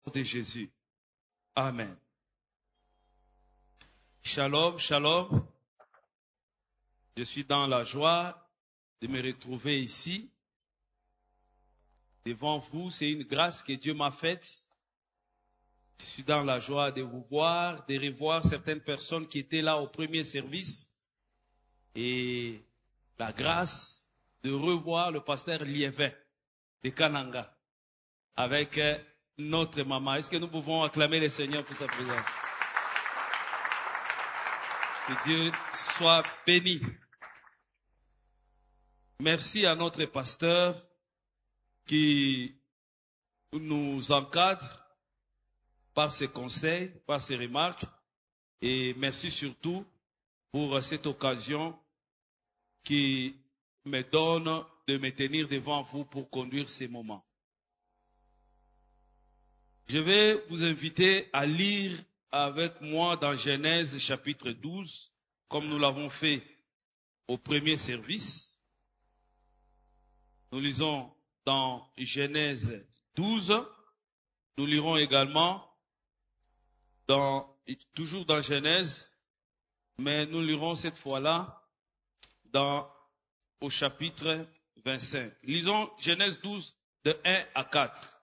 de Jésus. Amen. Shalom, shalom. Je suis dans la joie de me retrouver ici, devant vous. C'est une grâce que Dieu m'a faite. Je suis dans la joie de vous voir, de revoir certaines personnes qui étaient là au premier service. Et la grâce de revoir le pasteur Liévin de Kananga avec notre maman. Est-ce que nous pouvons acclamer le Seigneur pour sa présence? Que Dieu soit béni. Merci à notre pasteur qui nous encadre par ses conseils, par ses remarques. Et merci surtout pour cette occasion qui me donne de me tenir devant vous pour conduire ces moments. Je vais vous inviter à lire avec moi dans Genèse chapitre 12, comme nous l'avons fait au premier service. Nous lisons dans Genèse 12. Nous lirons également toujours dans Genèse, mais nous lirons cette fois-là au chapitre 25. Lisons Genèse 12 de 1 à 4.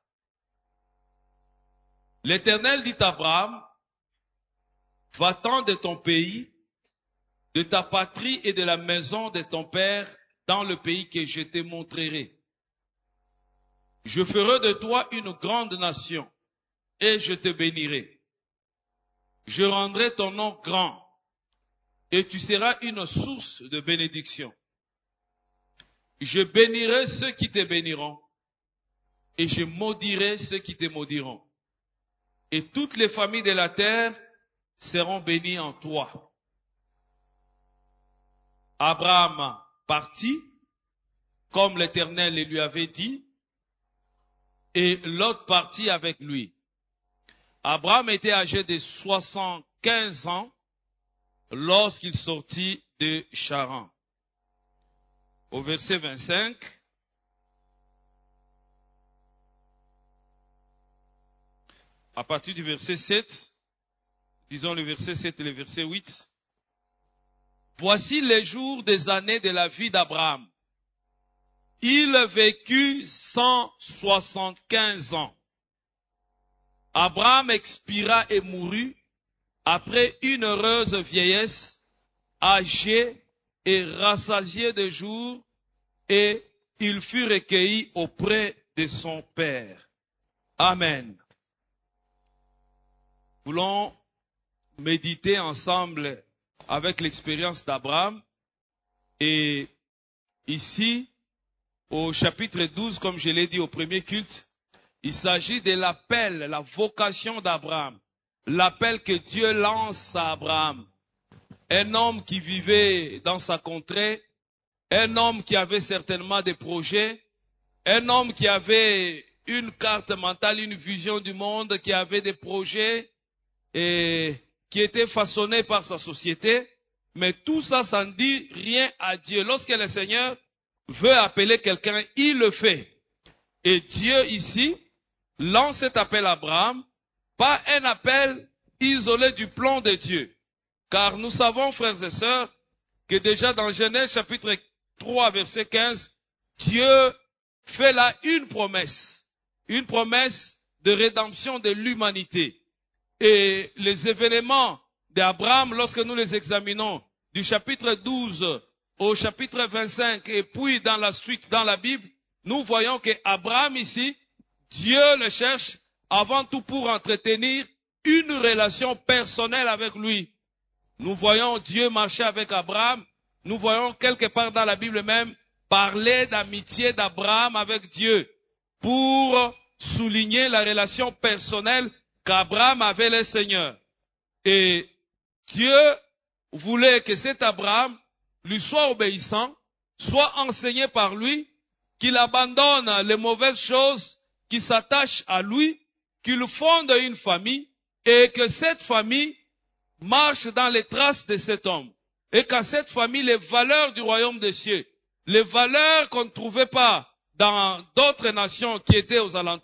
L'Éternel dit à Abraham, va-t'en de ton pays, de ta patrie et de la maison de ton père dans le pays que je te montrerai. Je ferai de toi une grande nation et je te bénirai. Je rendrai ton nom grand et tu seras une source de bénédiction. Je bénirai ceux qui te béniront et je maudirai ceux qui te maudiront. Et toutes les familles de la terre seront bénies en toi. Abraham partit, comme l'Éternel le lui avait dit, et Lot partit avec lui. Abraham était âgé de 75 ans lorsqu'il sortit de Charan. Au verset 25, à partir du verset 7, disons le verset 7 et le verset 8, voici les jours des années de la vie d'Abraham. Il vécut 175 ans. Abraham expira et mourut après une heureuse vieillesse, âgé et rassasié de jours, et il fut recueilli auprès de son père. Amen. Nous voulons méditer ensemble avec l'expérience d'Abraham. Et ici, au chapitre 12, comme je l'ai dit au premier culte, il s'agit de l'appel, la vocation d'Abraham. L'appel que Dieu lance à Abraham. Un homme qui vivait dans sa contrée, un homme qui avait certainement des projets, un homme qui avait une carte mentale, une vision du monde, qui avait des projets et qui était façonné par sa société. Mais tout ça, ça ne dit rien à Dieu. Lorsque le Seigneur veut appeler quelqu'un, il le fait. Et Dieu ici lance cet appel à Abraham, pas un appel isolé du plan de Dieu. Car nous savons, frères et sœurs, que déjà dans Genèse chapitre 3, verset 15, Dieu fait là une promesse de rédemption de l'humanité. Et les événements d'Abraham, lorsque nous les examinons, du chapitre 12 au chapitre 25, et puis dans la suite, dans la Bible, nous voyons que Abraham ici, Dieu le cherche avant tout pour entretenir une relation personnelle avec lui. Nous voyons Dieu marcher avec Abraham. Nous voyons quelque part dans la Bible même parler d'amitié d'Abraham avec Dieu pour souligner la relation personnelle qu'Abraham avait le Seigneur. Et Dieu voulait que cet Abraham lui soit obéissant, soit enseigné par lui, qu'il abandonne les mauvaises choses qui s'attachent à lui, qu'il fonde une famille et que cette famille marche dans les traces de cet homme. Et qu'à cette famille, les valeurs du royaume des cieux, les valeurs qu'on ne trouvait pas dans d'autres nations qui étaient aux alentours,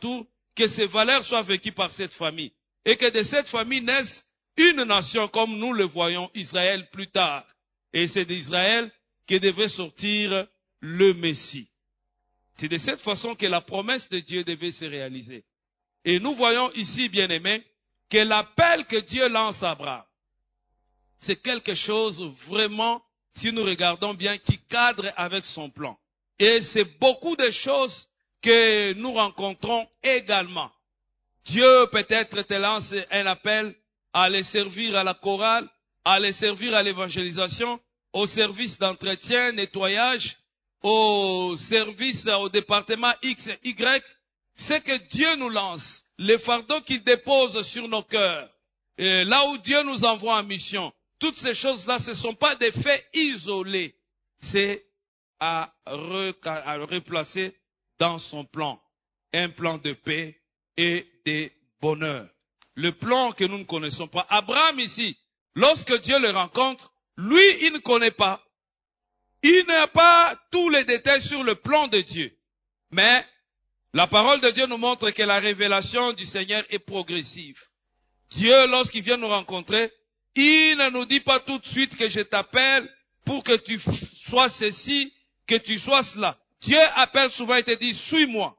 que ces valeurs soient vécues par cette famille. Et que de cette famille naisse une nation comme nous le voyons, Israël plus tard. Et c'est d'Israël que devait sortir le Messie. C'est de cette façon que la promesse de Dieu devait se réaliser. Et nous voyons ici, bien-aimés, que l'appel que Dieu lance à Abraham, c'est quelque chose vraiment, si nous regardons bien, qui cadre avec son plan. Et c'est beaucoup de choses que nous rencontrons également. Dieu peut-être te lance un appel à aller servir à la chorale, à aller servir à l'évangélisation, au service d'entretien, nettoyage, au service, au département X, Y. C'est que Dieu nous lance, les fardeaux qu'il dépose sur nos cœurs, et là où Dieu nous envoie en mission. Toutes ces choses-là, ce ne sont pas des faits isolés. C'est à replacer dans son plan. Un plan de paix et de bonheur. Le plan que nous ne connaissons pas. Abraham ici, lorsque Dieu le rencontre, lui, il ne connaît pas. Il n'a pas tous les détails sur le plan de Dieu. Mais la parole de Dieu nous montre que la révélation du Seigneur est progressive. Dieu, lorsqu'il vient nous rencontrer, il ne nous dit pas tout de suite que je t'appelle pour que tu sois ceci, que tu sois cela. Dieu appelle souvent et te dit, suis-moi.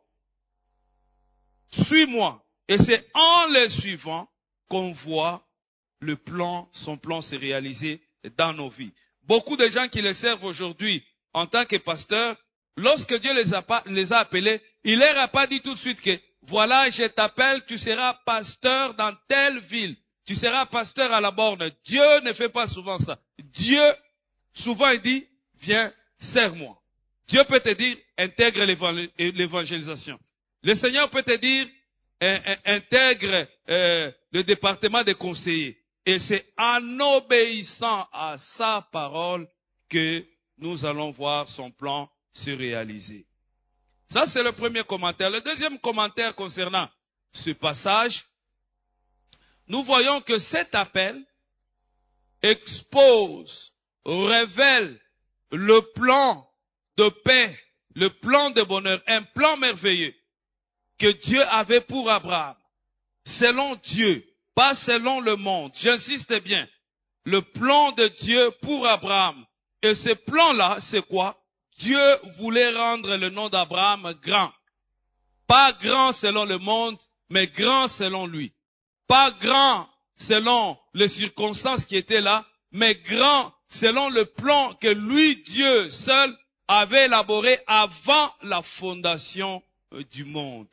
Suis-moi. Et c'est en le suivant qu'on voit le plan, son plan se réaliser dans nos vies. Beaucoup de gens qui les servent aujourd'hui en tant que pasteurs, lorsque Dieu les a appelés, il leur a pas dit tout de suite que voilà, je t'appelle, tu seras pasteur dans telle ville. Tu seras pasteur à la borne. Dieu ne fait pas souvent ça. Dieu, souvent, il dit, viens, sers-moi. Dieu peut te dire, intègre l'évangélisation. Le Seigneur peut te dire, intègre le département des conseillers. Et c'est en obéissant à sa parole que nous allons voir son plan se réaliser. Ça, c'est le premier commentaire. Le deuxième commentaire concernant ce passage, nous voyons que cet appel expose, révèle le plan de paix, le plan de bonheur, un plan merveilleux que Dieu avait pour Abraham, selon Dieu, pas selon le monde. J'insiste bien, le plan de Dieu pour Abraham. Et ce plan-là, c'est quoi? Dieu voulait rendre le nom d'Abraham grand. Pas grand selon le monde, mais grand selon lui. Pas grand selon les circonstances qui étaient là, mais grand selon le plan que lui, Dieu seul, avait élaboré avant la fondation du monde.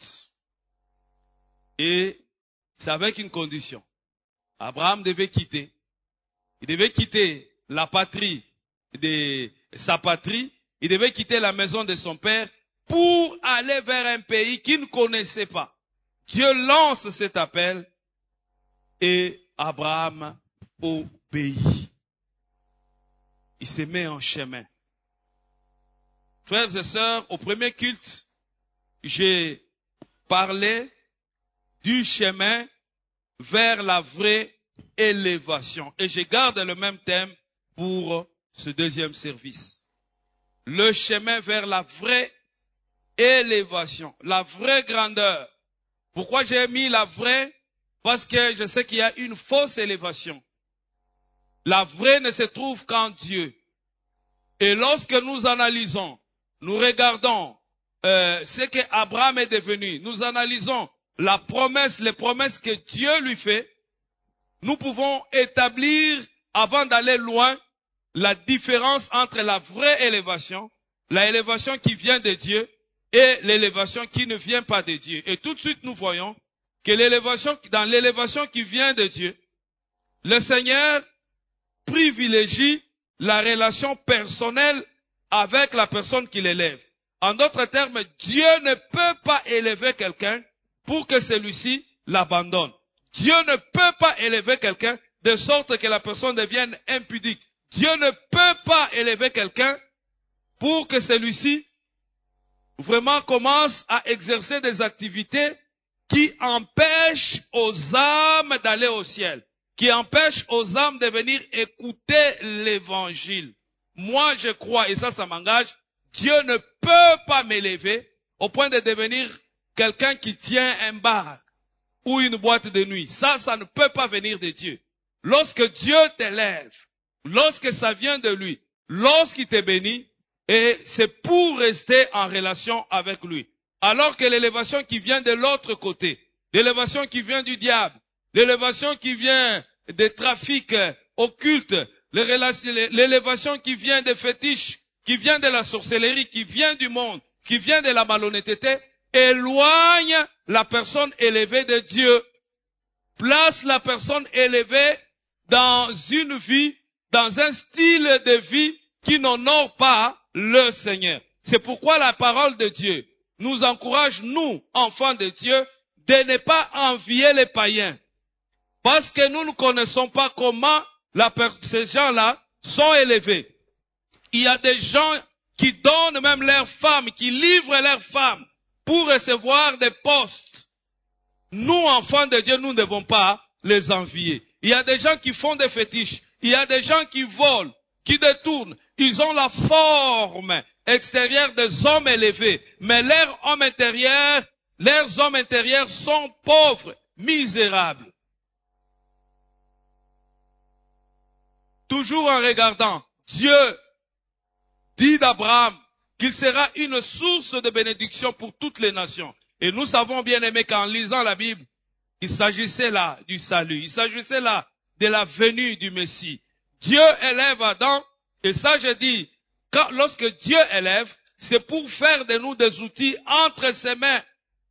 Et c'est avec une condition. Abraham devait quitter. Il devait quitter la patrie de sa patrie. Il devait quitter la maison de son père pour aller vers un pays qu'il ne connaissait pas. Dieu lance cet appel et Abraham obéit. Il se met en chemin. Frères et sœurs, au premier culte, j'ai parlé du chemin vers la vraie élévation. Et je garde le même thème pour ce deuxième service. Le chemin vers la vraie élévation, la vraie grandeur. Pourquoi j'ai mis la vraie? Parce que je sais qu'il y a une fausse élévation. La vraie ne se trouve qu'en Dieu. Et lorsque nous analysons, nous regardons ce que Abraham est devenu, nous analysons la promesse, les promesses que Dieu lui fait, nous pouvons établir, avant d'aller loin, la différence entre la vraie élévation, la élévation qui vient de Dieu, et l'élévation qui ne vient pas de Dieu. Et tout de suite, nous voyons que dans l'élévation qui vient de Dieu, le Seigneur privilégie la relation personnelle avec la personne qui l'élève. En d'autres termes, Dieu ne peut pas élever quelqu'un pour que celui-ci l'abandonne. Dieu ne peut pas élever quelqu'un de sorte que la personne devienne impudique. Dieu ne peut pas élever quelqu'un pour que celui-ci vraiment commence à exercer des activités qui empêchent aux âmes d'aller au ciel, qui empêchent aux âmes de venir écouter l'évangile. Moi, je crois, et ça m'engage, Dieu ne peut pas m'élever au point de devenir quelqu'un qui tient un bar ou une boîte de nuit. Ça ne peut pas venir de Dieu. Lorsque Dieu t'élève, lorsque ça vient de lui, lorsqu'il te bénit, et c'est pour rester en relation avec lui. Alors que l'élévation qui vient de l'autre côté, l'élévation qui vient du diable, l'élévation qui vient des trafics occultes, l'élévation qui vient des fétiches, qui vient de la sorcellerie, qui vient du monde, qui vient de la malhonnêteté, éloigne la personne élevée de Dieu, place la personne élevée dans une vie, dans un style de vie qui n'honore pas le Seigneur. C'est pourquoi la parole de Dieu nous encourage, nous, enfants de Dieu, de ne pas envier les païens. Parce que nous ne connaissons pas comment ces gens-là sont élevés. Il y a des gens qui donnent même leurs femmes, qui livrent leurs femmes pour recevoir des postes. Nous, enfants de Dieu, nous ne devons pas les envier. Il y a des gens qui font des fétiches. Il y a des gens qui volent, qui détournent. Ils ont la forme extérieure des hommes élevés. Mais leurs hommes intérieurs sont pauvres, misérables. Toujours en regardant, Dieu dit d'Abraham qu'il sera une source de bénédiction pour toutes les nations. Et nous savons bien aimé qu'en lisant la Bible, il s'agissait là du salut. Il s'agissait là de la venue du Messie. Dieu élève Adam, et ça je dis, lorsque Dieu élève, c'est pour faire de nous des outils entre ses mains.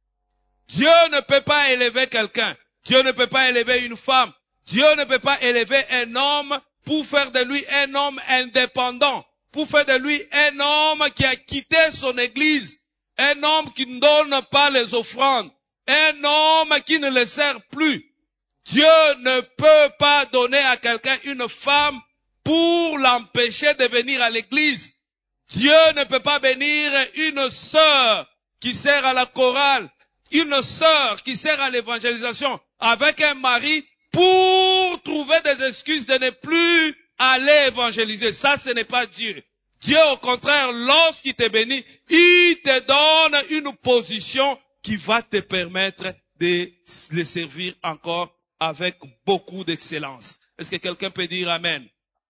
Dieu ne peut pas élever quelqu'un. Dieu ne peut pas élever une femme. Dieu ne peut pas élever un homme pour faire de lui un homme indépendant. Pour faire de lui un homme qui a quitté son église. Un homme qui ne donne pas les offrandes. Un homme qui ne le sert plus. Dieu ne peut pas donner à quelqu'un une femme pour l'empêcher de venir à l'église. Dieu ne peut pas bénir une sœur qui sert à la chorale, une sœur qui sert à l'évangélisation avec un mari pour trouver des excuses de ne plus aller évangéliser. Ça, ce n'est pas Dieu. Dieu, au contraire, lorsqu'il te bénit, il te donne une position qui va te permettre de le servir encore avec beaucoup d'excellence. Est-ce que quelqu'un peut dire Amen?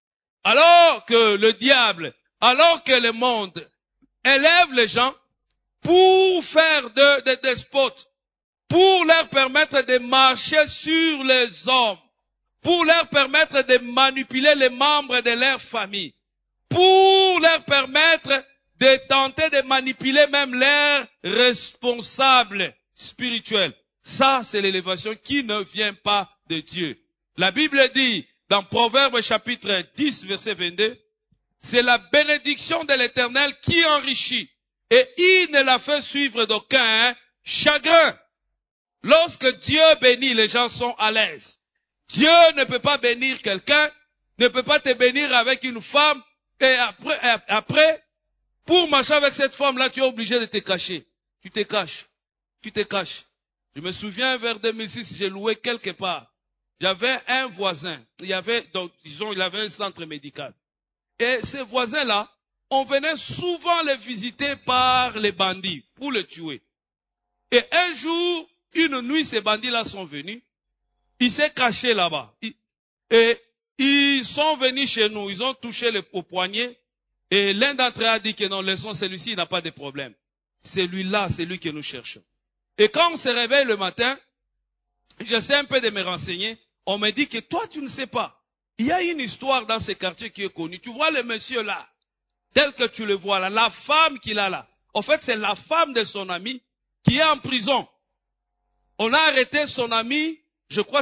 Alors que le diable, alors que le monde élève les gens pour faire des despotes, pour leur permettre de marcher sur les hommes, pour leur permettre de manipuler les membres de leur famille, pour leur permettre de tenter de manipuler même leurs responsables spirituels. Ça, c'est l'élévation qui ne vient pas de Dieu. La Bible dit, dans Proverbes chapitre 10, verset 22, c'est la bénédiction de l'Éternel qui enrichit, et il ne la fait suivre d'aucun chagrin. Lorsque Dieu bénit, les gens sont à l'aise. Dieu ne peut pas bénir quelqu'un, ne peut pas te bénir avec une femme, et après, pour marcher avec cette femme-là, tu es obligé de te cacher. Tu te caches. Je me souviens, vers 2006, j'ai loué quelque part. J'avais un voisin. Il avait un centre médical. Et ces voisins-là, on venait souvent les visiter par les bandits pour les tuer. Et un jour, une nuit, ces bandits-là sont venus. Ils s'est caché là-bas. Et ils sont venus chez nous. Ils ont touché au poignet. Et l'un d'entre eux a dit que non, laissons celui-ci, il n'a pas de problème. Celui-là, c'est lui que nous cherchons. Et quand on se réveille le matin, j'essaie un peu de me renseigner. On me dit que toi, tu ne sais pas. Il y a une histoire dans ce quartier qui est connue. Tu vois le monsieur là, tel que tu le vois là, la femme qu'il a là. En fait, c'est la femme de son ami qui est en prison. On a arrêté son ami, je crois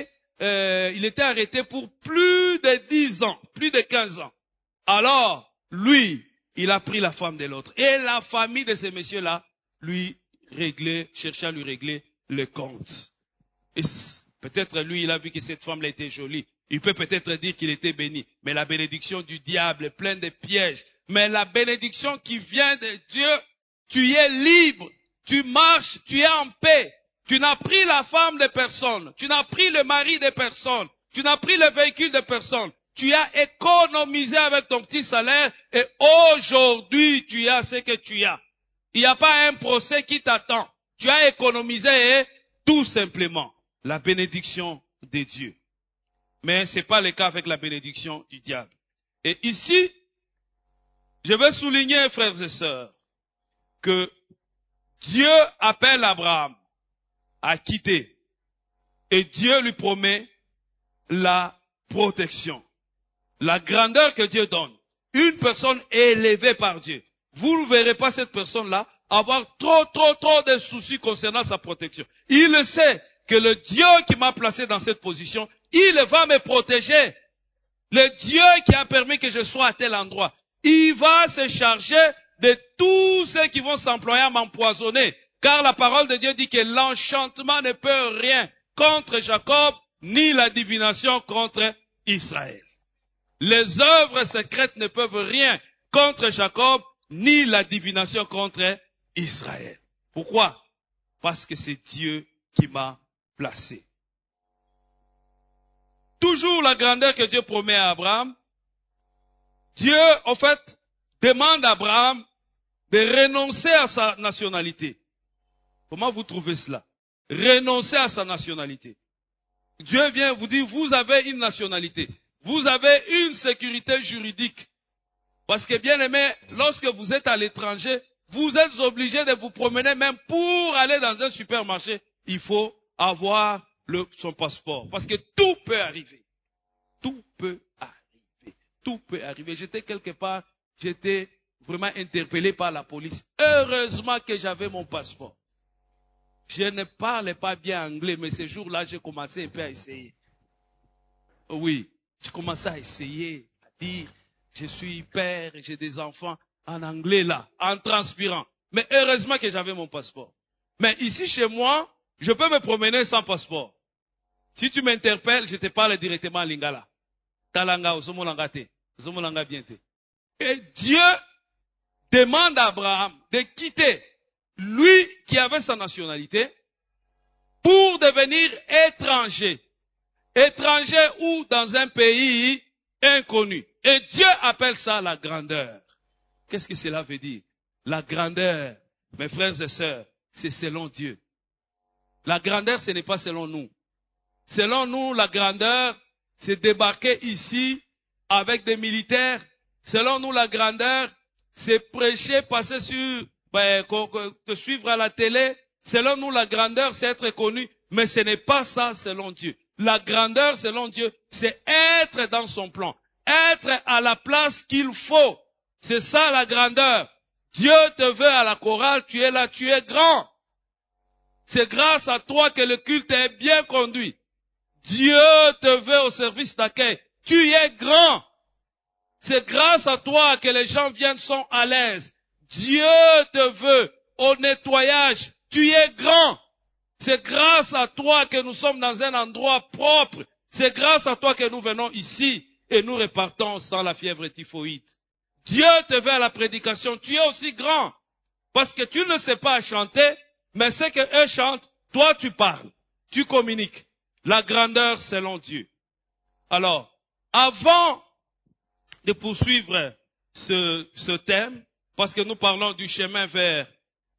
il était arrêté pour plus de 10 ans, plus de 15 ans. Alors, lui, il a pris la femme de l'autre. Et la famille de ce monsieur-là, cherchait à lui régler le compte. Et peut-être lui, il a vu que cette femme-là était jolie. Il peut peut-être dire qu'il était béni. Mais la bénédiction du diable est pleine de pièges. Mais la bénédiction qui vient de Dieu, tu es libre. Tu marches, tu es en paix. Tu n'as pris la femme de personne. Tu n'as pris le mari de personne. Tu n'as pris le véhicule de personne. Tu as économisé avec ton petit salaire et aujourd'hui tu as ce que tu as. Il n'y a pas un procès qui t'attend. tu as économisé tout simplement la bénédiction de Dieu. Mais ce n'est pas le cas avec la bénédiction du diable. Et ici, je veux souligner, frères et sœurs, que Dieu appelle Abraham à quitter et Dieu lui promet la protection. La grandeur que Dieu donne. Une personne élevée par Dieu. Vous ne verrez pas cette personne-là avoir trop de soucis concernant sa protection. Il le sait que le Dieu qui m'a placé dans cette position, il va me protéger. Le Dieu qui a permis que je sois à tel endroit, il va se charger de tous ceux qui vont s'employer à m'empoisonner. Car la parole de Dieu dit que l'enchantement ne peut rien contre Jacob, ni la divination contre Israël. Les œuvres secrètes ne peuvent rien contre Jacob, ni la divination contre Israël. Pourquoi? Parce que c'est Dieu qui m'a placé. Toujours la grandeur que Dieu promet à Abraham. Dieu, en fait, demande à Abraham de renoncer à sa nationalité. Comment vous trouvez cela? Renoncer à sa nationalité. Dieu vient vous dire, vous avez une nationalité. Vous avez une sécurité juridique. Parce que bien aimé, lorsque vous êtes à l'étranger, vous êtes obligé de vous promener même pour aller dans un supermarché. Il faut avoir son passeport. Parce que tout peut arriver. Tout peut arriver. Tout peut arriver. J'étais quelque part, j'étais vraiment interpellé par la police. Heureusement que j'avais mon passeport. Je ne parlais pas bien anglais, mais ce jour-là, j'ai commencé un peu à essayer. Oui, j'ai commencé à essayer, à dire, je suis père, j'ai des enfants, en anglais là, en transpirant. Mais heureusement que j'avais mon passeport. Mais ici chez moi, je peux me promener sans passeport. Si tu m'interpelles, je te parle directement en lingala. Talanga, osomolanga te, osomolanga bien te. Et Dieu demande à Abraham de quitter lui qui avait sa nationalité pour devenir étranger. Étranger ou dans un pays inconnu. Et Dieu appelle ça la grandeur. Qu'est-ce que cela veut dire? La grandeur, mes frères et sœurs, c'est selon Dieu. La grandeur, ce n'est pas selon nous. Selon nous, la grandeur, c'est débarquer ici avec des militaires. Selon nous, la grandeur, c'est prêcher, passer sur, te suivre à la télé. Selon nous, la grandeur, c'est être connu. Mais ce n'est pas ça selon Dieu. La grandeur, selon Dieu, c'est être dans son plan. Être à la place qu'il faut. C'est ça la grandeur. Dieu te veut à la chorale, tu es là, tu es grand. C'est grâce à toi que le culte est bien conduit. Dieu te veut au service d'accueil. Tu es grand. C'est grâce à toi que les gens viennent, sont à l'aise. Dieu te veut au nettoyage. Tu es grand. C'est grâce à toi que nous sommes dans un endroit propre. C'est grâce à toi que nous venons ici et nous repartons sans la fièvre typhoïde. Dieu te veut à la prédication. Tu es aussi grand. Parce que tu ne sais pas chanter, mais ce qu'eux chantent, toi tu parles. Tu communiques. La grandeur selon Dieu. Alors, avant de poursuivre ce thème, parce que nous parlons du chemin vers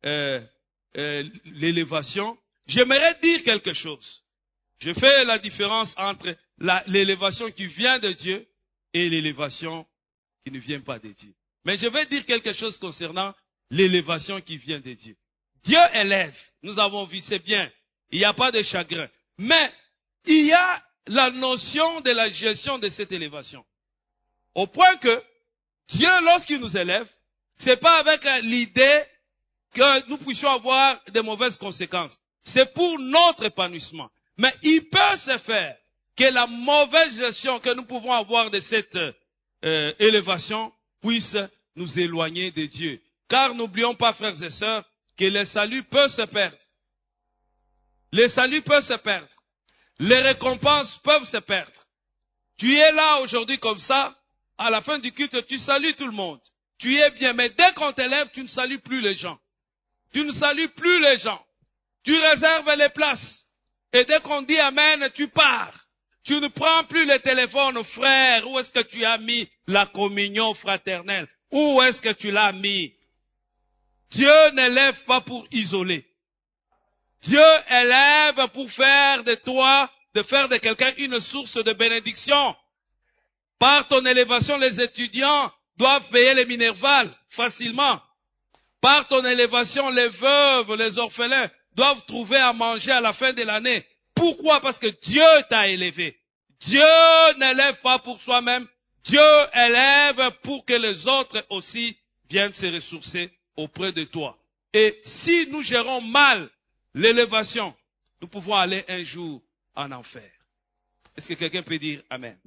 l'élévation, j'aimerais dire quelque chose. Je fais la différence entre l'élévation qui vient de Dieu et l'élévation qui ne vient pas de Dieu. Mais je vais dire quelque chose concernant l'élévation qui vient de Dieu. Dieu élève, nous avons vu, c'est bien, il n'y a pas de chagrin. Mais il y a la notion de la gestion de cette élévation. Au point que Dieu, lorsqu'il nous élève, c'est pas avec l'idée que nous puissions avoir de mauvaises conséquences. C'est pour notre épanouissement. Mais il peut se faire que la mauvaise gestion que nous pouvons avoir de cette élévation puisse nous éloigner de Dieu. Car n'oublions pas, frères et sœurs, que le salut peut se perdre. Le salut peut se perdre. Les récompenses peuvent se perdre. Tu es là aujourd'hui comme ça, à la fin du culte, tu salues tout le monde. Tu es bien, mais dès qu'on t'élève, tu ne salues plus les gens. Tu ne salues plus les gens. Tu réserves les places. Et dès qu'on dit Amen, tu pars. Tu ne prends plus le téléphone, frère. Où est-ce que tu as mis la communion fraternelle? Où est-ce que tu l'as mis? Dieu n'élève pas pour isoler. Dieu élève pour faire de toi, de faire de quelqu'un une source de bénédiction. Par ton élévation, les étudiants doivent payer les minervales facilement. Par ton élévation, les veuves, les orphelins doivent trouver à manger à la fin de l'année. Pourquoi? Parce que Dieu t'a élevé. Dieu n'élève pas pour soi-même. Dieu élève pour que les autres aussi viennent se ressourcer auprès de toi. Et si nous gérons mal l'élévation, nous pouvons aller un jour en enfer. Est-ce que quelqu'un peut dire Amen?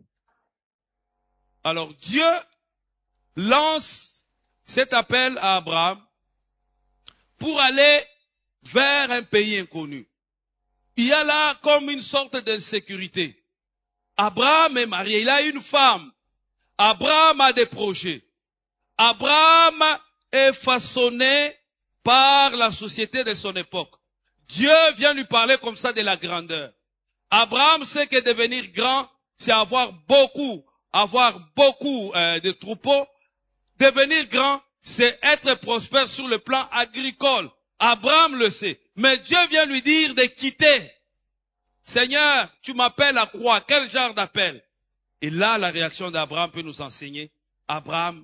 Alors Dieu lance cet appel à Abraham pour aller vers un pays inconnu. Il y a là comme une sorte d'insécurité. Abraham est marié, il a une femme. Abraham a des projets. Abraham est façonné par la société de son époque. Dieu vient lui parler comme ça de la grandeur. Abraham sait que devenir grand, c'est avoir beaucoup de troupeaux. Devenir grand, c'est être prospère sur le plan agricole. Abraham le sait. Mais Dieu vient lui dire de quitter. Seigneur, tu m'appelles à quoi? Quel genre d'appel? Et là, la réaction d'Abraham peut nous enseigner. Abraham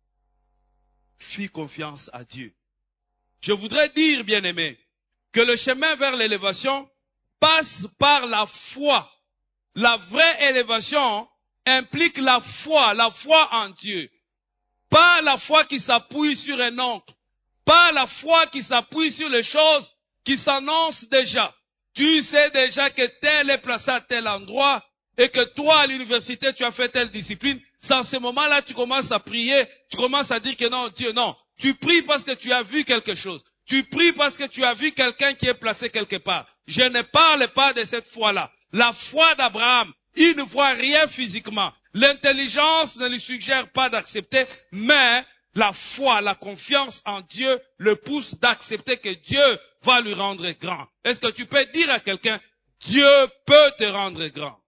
fit confiance à Dieu. Je voudrais dire, bien-aimé, que le chemin vers l'élévation passe par la foi. La vraie élévation implique la foi en Dieu. Pas la foi qui s'appuie sur un oncle. Pas la foi qui s'appuie sur les choses qui s'annoncent déjà. Tu sais déjà que tel est placé à tel endroit et que toi, à l'université, tu as fait telle discipline. C'est en ce moment-là, tu commences à prier, tu commences à dire que non, Dieu, non. Tu pries parce que tu as vu quelque chose. Tu pries parce que tu as vu quelqu'un qui est placé quelque part. Je ne parle pas de cette foi-là. La foi d'Abraham, il ne voit rien physiquement. L'intelligence ne lui suggère pas d'accepter, mais la foi, la confiance en Dieu le pousse d'accepter que Dieu va lui rendre grand. Est-ce que tu peux dire à quelqu'un, Dieu peut te rendre grand?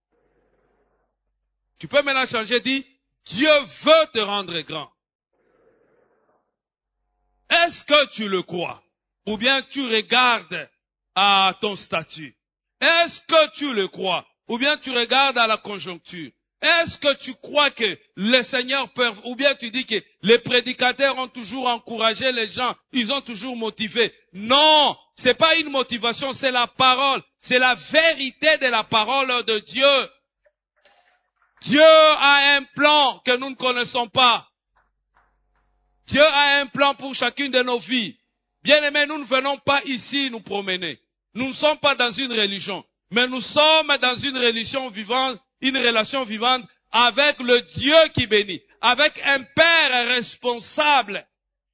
Tu peux maintenant changer, dire, Dieu veut te rendre grand. Est-ce que tu le crois? Ou bien tu regardes à ton statut? Est-ce que tu le crois? Ou bien tu regardes à la conjoncture? Est-ce que tu crois que le Seigneur peut, ou bien tu dis que les prédicateurs ont toujours encouragé les gens, ils ont toujours motivé? Non, c'est pas une motivation, c'est la parole, c'est la vérité de la parole de Dieu. Dieu a un plan que nous ne connaissons pas. Dieu a un plan pour chacune de nos vies. Bien-aimés, nous ne venons pas ici nous promener. Nous ne sommes pas dans une religion, mais nous sommes dans une relation vivante avec le Dieu qui bénit, avec un Père responsable.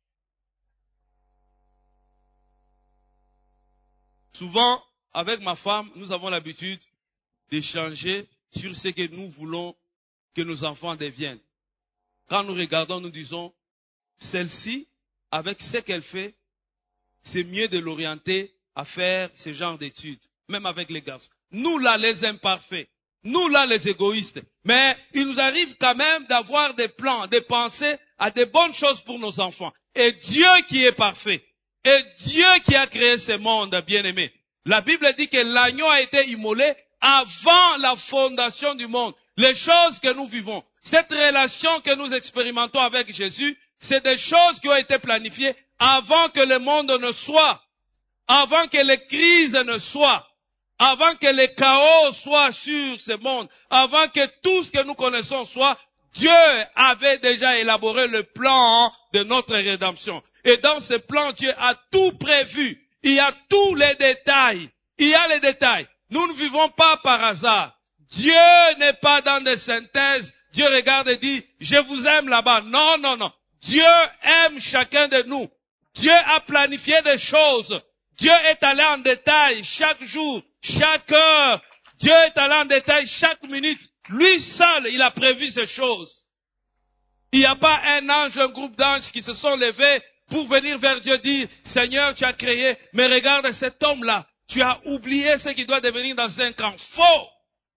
Souvent, avec ma femme, nous avons l'habitude d'échanger sur ce que nous voulons que nos enfants deviennent. Quand nous regardons, nous disons, celle-ci, avec ce qu'elle fait, c'est mieux de l'orienter à faire ce genre d'études, même avec les garçons. Nous là, les imparfaits, nous là, les égoïstes, mais il nous arrive quand même d'avoir des plans, des pensées à des bonnes choses pour nos enfants. Et Dieu qui est parfait, et Dieu qui a créé ce monde, bien-aimé. La Bible dit que l'agneau a été immolé avant la fondation du monde. Les choses que nous vivons, cette relation que nous expérimentons avec Jésus, c'est des choses qui ont été planifiées avant que le monde ne soit, avant que les crises ne soient, avant que les chaos soient sur ce monde, avant que tout ce que nous connaissons soit, Dieu avait déjà élaboré le plan de notre rédemption. Et dans ce plan, Dieu a tout prévu. Il y a tous les détails. Il y a les détails. Nous ne vivons pas par hasard. Dieu n'est pas dans des synthèses. Dieu regarde et dit, je vous aime là-bas. Non, non, non. Dieu aime chacun de nous. Dieu a planifié des choses. Dieu est allé en détail chaque jour, chaque heure. Dieu est allé en détail chaque minute. Lui seul, il a prévu ces choses. Il n'y a pas un ange, un groupe d'anges qui se sont levés pour venir vers Dieu dire, Seigneur, tu as créé, mais regarde cet homme-là. Tu as oublié ce qui doit devenir dans 5 ans. Faux!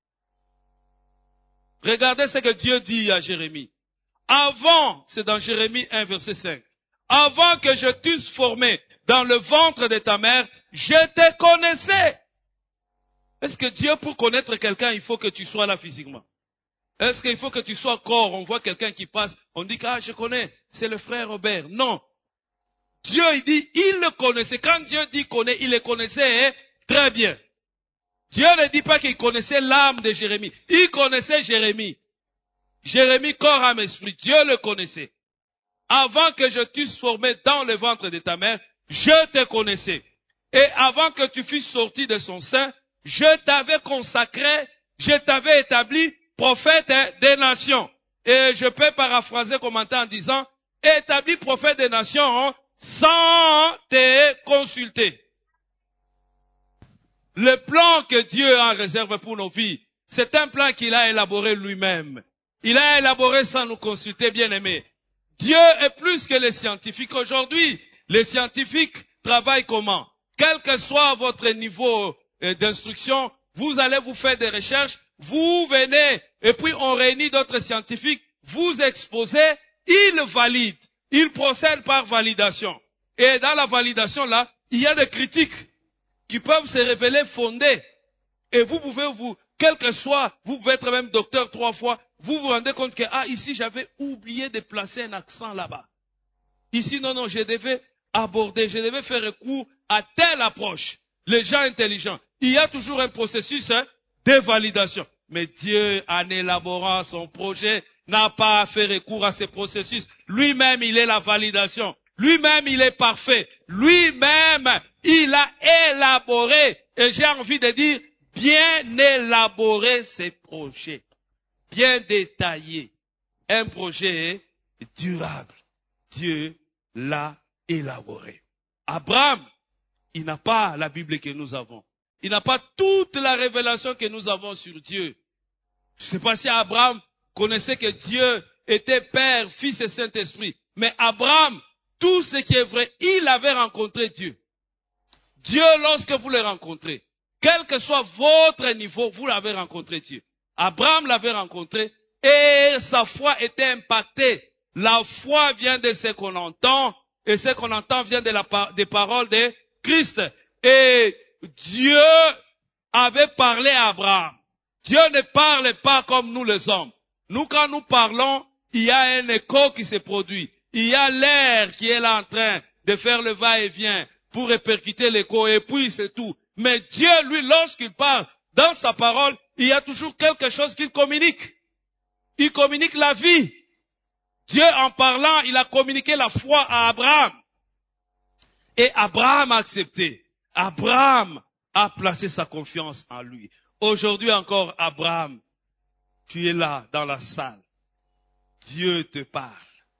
Regardez ce que Dieu dit à Jérémie. Avant, c'est dans Jérémie 1, verset 5. Avant que je t'eusse formé dans le ventre de ta mère, je te connaissais. Est-ce que Dieu, pour connaître quelqu'un, il faut que tu sois là physiquement? Est-ce qu'il faut que tu sois corps? On voit quelqu'un qui passe, on dit que je connais, c'est le frère Robert. Non. Dieu, il dit, il le connaissait. Quand Dieu dit connaît, il le connaissait très bien. Dieu ne dit pas qu'il connaissait l'âme de Jérémie. Il connaissait Jérémie. Jérémie, corps, âme, esprit. Dieu le connaissait. Avant que je t'eusse formé dans le ventre de ta mère, je te connaissais. Et avant que tu fusses sorti de son sein, je t'avais consacré, je t'avais établi prophète des nations. Et je peux paraphraser, commenter en disant, établi prophète des nations sans te consulter. Le plan que Dieu en réserve pour nos vies, c'est un plan qu'il a élaboré lui-même. Il a élaboré sans nous consulter, bien-aimés. Dieu est plus que les scientifiques. Aujourd'hui, les scientifiques travaillent comment? Quel que soit votre niveau d'instruction, vous allez vous faire des recherches, vous venez, et puis on réunit d'autres scientifiques, vous exposez, ils valident. Ils procèdent par validation. Et dans la validation là, il y a des critiques qui peuvent se révéler fondées. Et vous pouvez quel que soit, vous pouvez être même docteur 3 fois, vous vous rendez compte que, ici j'avais oublié de placer un accent là-bas. Ici, non, je devais faire recours à telle approche. Les gens intelligents, il y a toujours un processus de validation. Mais Dieu, en élaborant son projet, n'a pas fait recours à ce processus. Lui-même, il est la validation. Lui-même, il est parfait. Lui-même, il a élaboré, et j'ai envie de dire, bien élaboré ses projets. Bien détaillé. Un projet durable. Dieu l'a élaboré. Abraham, il n'a pas la Bible que nous avons. Il n'a pas toute la révélation que nous avons sur Dieu. Je ne sais pas si Abraham connaissait que Dieu était Père, Fils et Saint-Esprit. Mais Abraham, tout ce qui est vrai, il avait rencontré Dieu. Dieu, lorsque vous le rencontrez, quel que soit votre niveau, vous l'avez rencontré Dieu. Abraham l'avait rencontré et sa foi était impactée. La foi vient de ce qu'on entend et ce qu'on entend vient des paroles de Christ. Et Dieu avait parlé à Abraham. Dieu ne parle pas comme nous les hommes. Nous, quand nous parlons, il y a un écho qui se produit. Il y a l'air qui est là en train de faire le va-et-vient pour répercuter l'écho et puis c'est tout. Mais Dieu, lui, lorsqu'il parle dans sa parole, il y a toujours quelque chose qu'il communique. Il communique la vie. Dieu, en parlant, il a communiqué la foi à Abraham. Et Abraham a accepté. Abraham a placé sa confiance en lui. Aujourd'hui encore, Abraham, tu es là dans la salle. Dieu te parle.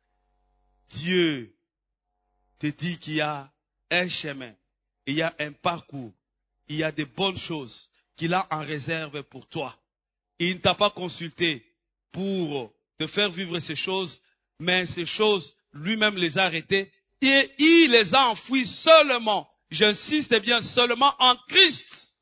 Dieu te dit qu'il y a un chemin, il y a un parcours, il y a des bonnes choses qu'il a en réserve pour toi. Il ne t'a pas consulté pour te faire vivre ces choses, mais ces choses, lui-même les a arrêtées et il les a enfouies seulement, j'insiste bien, seulement en Christ.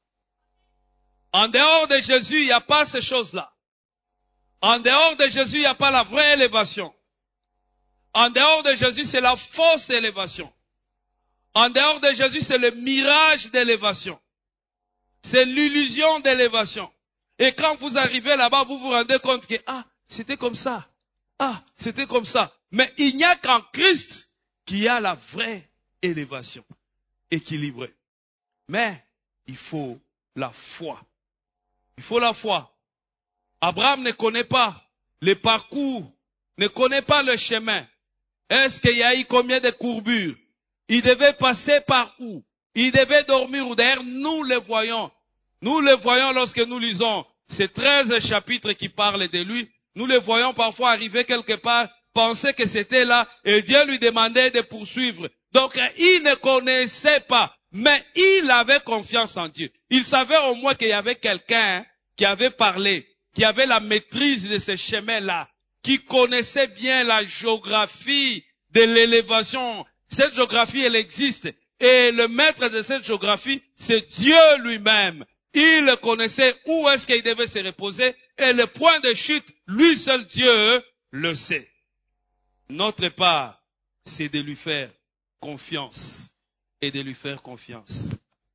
En dehors de Jésus, il n'y a pas ces choses-là. En dehors de Jésus, il n'y a pas la vraie élévation. En dehors de Jésus, c'est la fausse élévation. En dehors de Jésus, c'est le mirage d'élévation. C'est l'illusion d'élévation. Et quand vous arrivez là-bas, vous vous rendez compte que, c'était comme ça. C'était comme ça. Mais il n'y a qu'en Christ qu'il y a la vraie élévation équilibrée. Mais il faut la foi. Il faut la foi. Abraham ne connaît pas le parcours, ne connaît pas le chemin. Est-ce qu'il y a eu combien de courbures? Il devait passer par où? Il devait dormir où? D'ailleurs, nous le voyons. Nous le voyons lorsque nous lisons ces 13 chapitres qui parlent de lui. Nous le voyons parfois arriver quelque part, penser que c'était là, et Dieu lui demandait de poursuivre. Donc, il ne connaissait pas, mais il avait confiance en Dieu. Il savait au moins qu'il y avait quelqu'un qui avait parlé, qui avait la maîtrise de ce chemin-là, qui connaissait bien la géographie de l'élévation. Cette géographie, elle existe. Et le maître de cette géographie, c'est Dieu lui-même. Il connaissait où est-ce qu'il devait se reposer et le point de chute, lui seul Dieu le sait. Notre part, c'est de lui faire confiance et de lui faire confiance.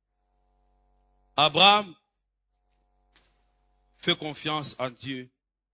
Abraham fait confiance en Dieu.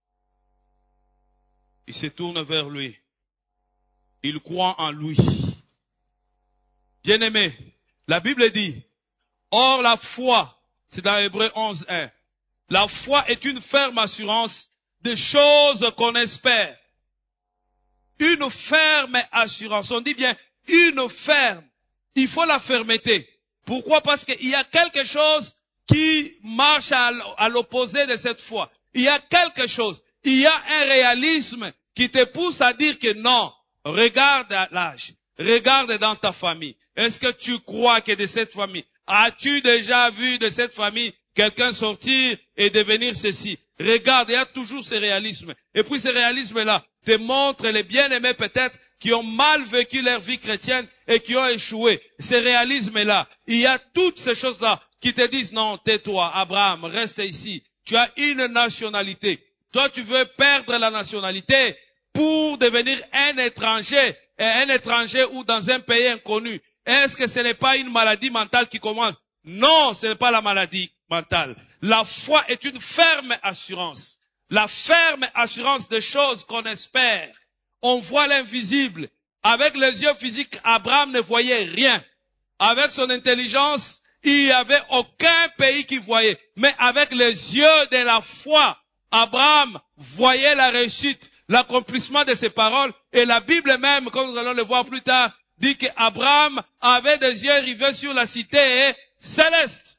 Il se tourne vers lui. Il croit en lui. Bien-aimé, la Bible dit, or la foi, c'est dans Hébreux 11:1, la foi est une ferme assurance des choses qu'on espère. Une ferme assurance. On dit bien, une ferme. Il faut la fermeté. Pourquoi? Parce qu'il y a quelque chose qui marche à l'opposé de cette foi. Il y a quelque chose. Il y a un réalisme qui te pousse à dire que non, regarde à l'âge. Regarde dans ta famille. Est-ce que tu crois que de cette famille, as-tu déjà vu de cette famille quelqu'un sortir et devenir ceci? Regarde, il y a toujours ce réalisme. Et puis ce réalisme-là te montre les bien-aimés peut-être qui ont mal vécu leur vie chrétienne et qui ont échoué. Ce réalisme-là, il y a toutes ces choses-là qui te disent non, tais-toi, Abraham, reste ici. Tu as une nationalité. Toi, tu veux perdre la nationalité pour devenir un étranger ou dans un pays inconnu. Est-ce que ce n'est pas une maladie mentale qui commence? Non, ce n'est pas la maladie mentale. La foi est une ferme assurance. La ferme assurance des choses qu'on espère. On voit l'invisible. Avec les yeux physiques, Abraham ne voyait rien. Avec son intelligence, il n'y avait aucun pays qui voyait. Mais avec les yeux de la foi, Abraham voyait la réussite, l'accomplissement de ses paroles. Et la Bible même, comme nous allons le voir plus tard, dit qu'Abraham avait des yeux rivés sur la cité céleste.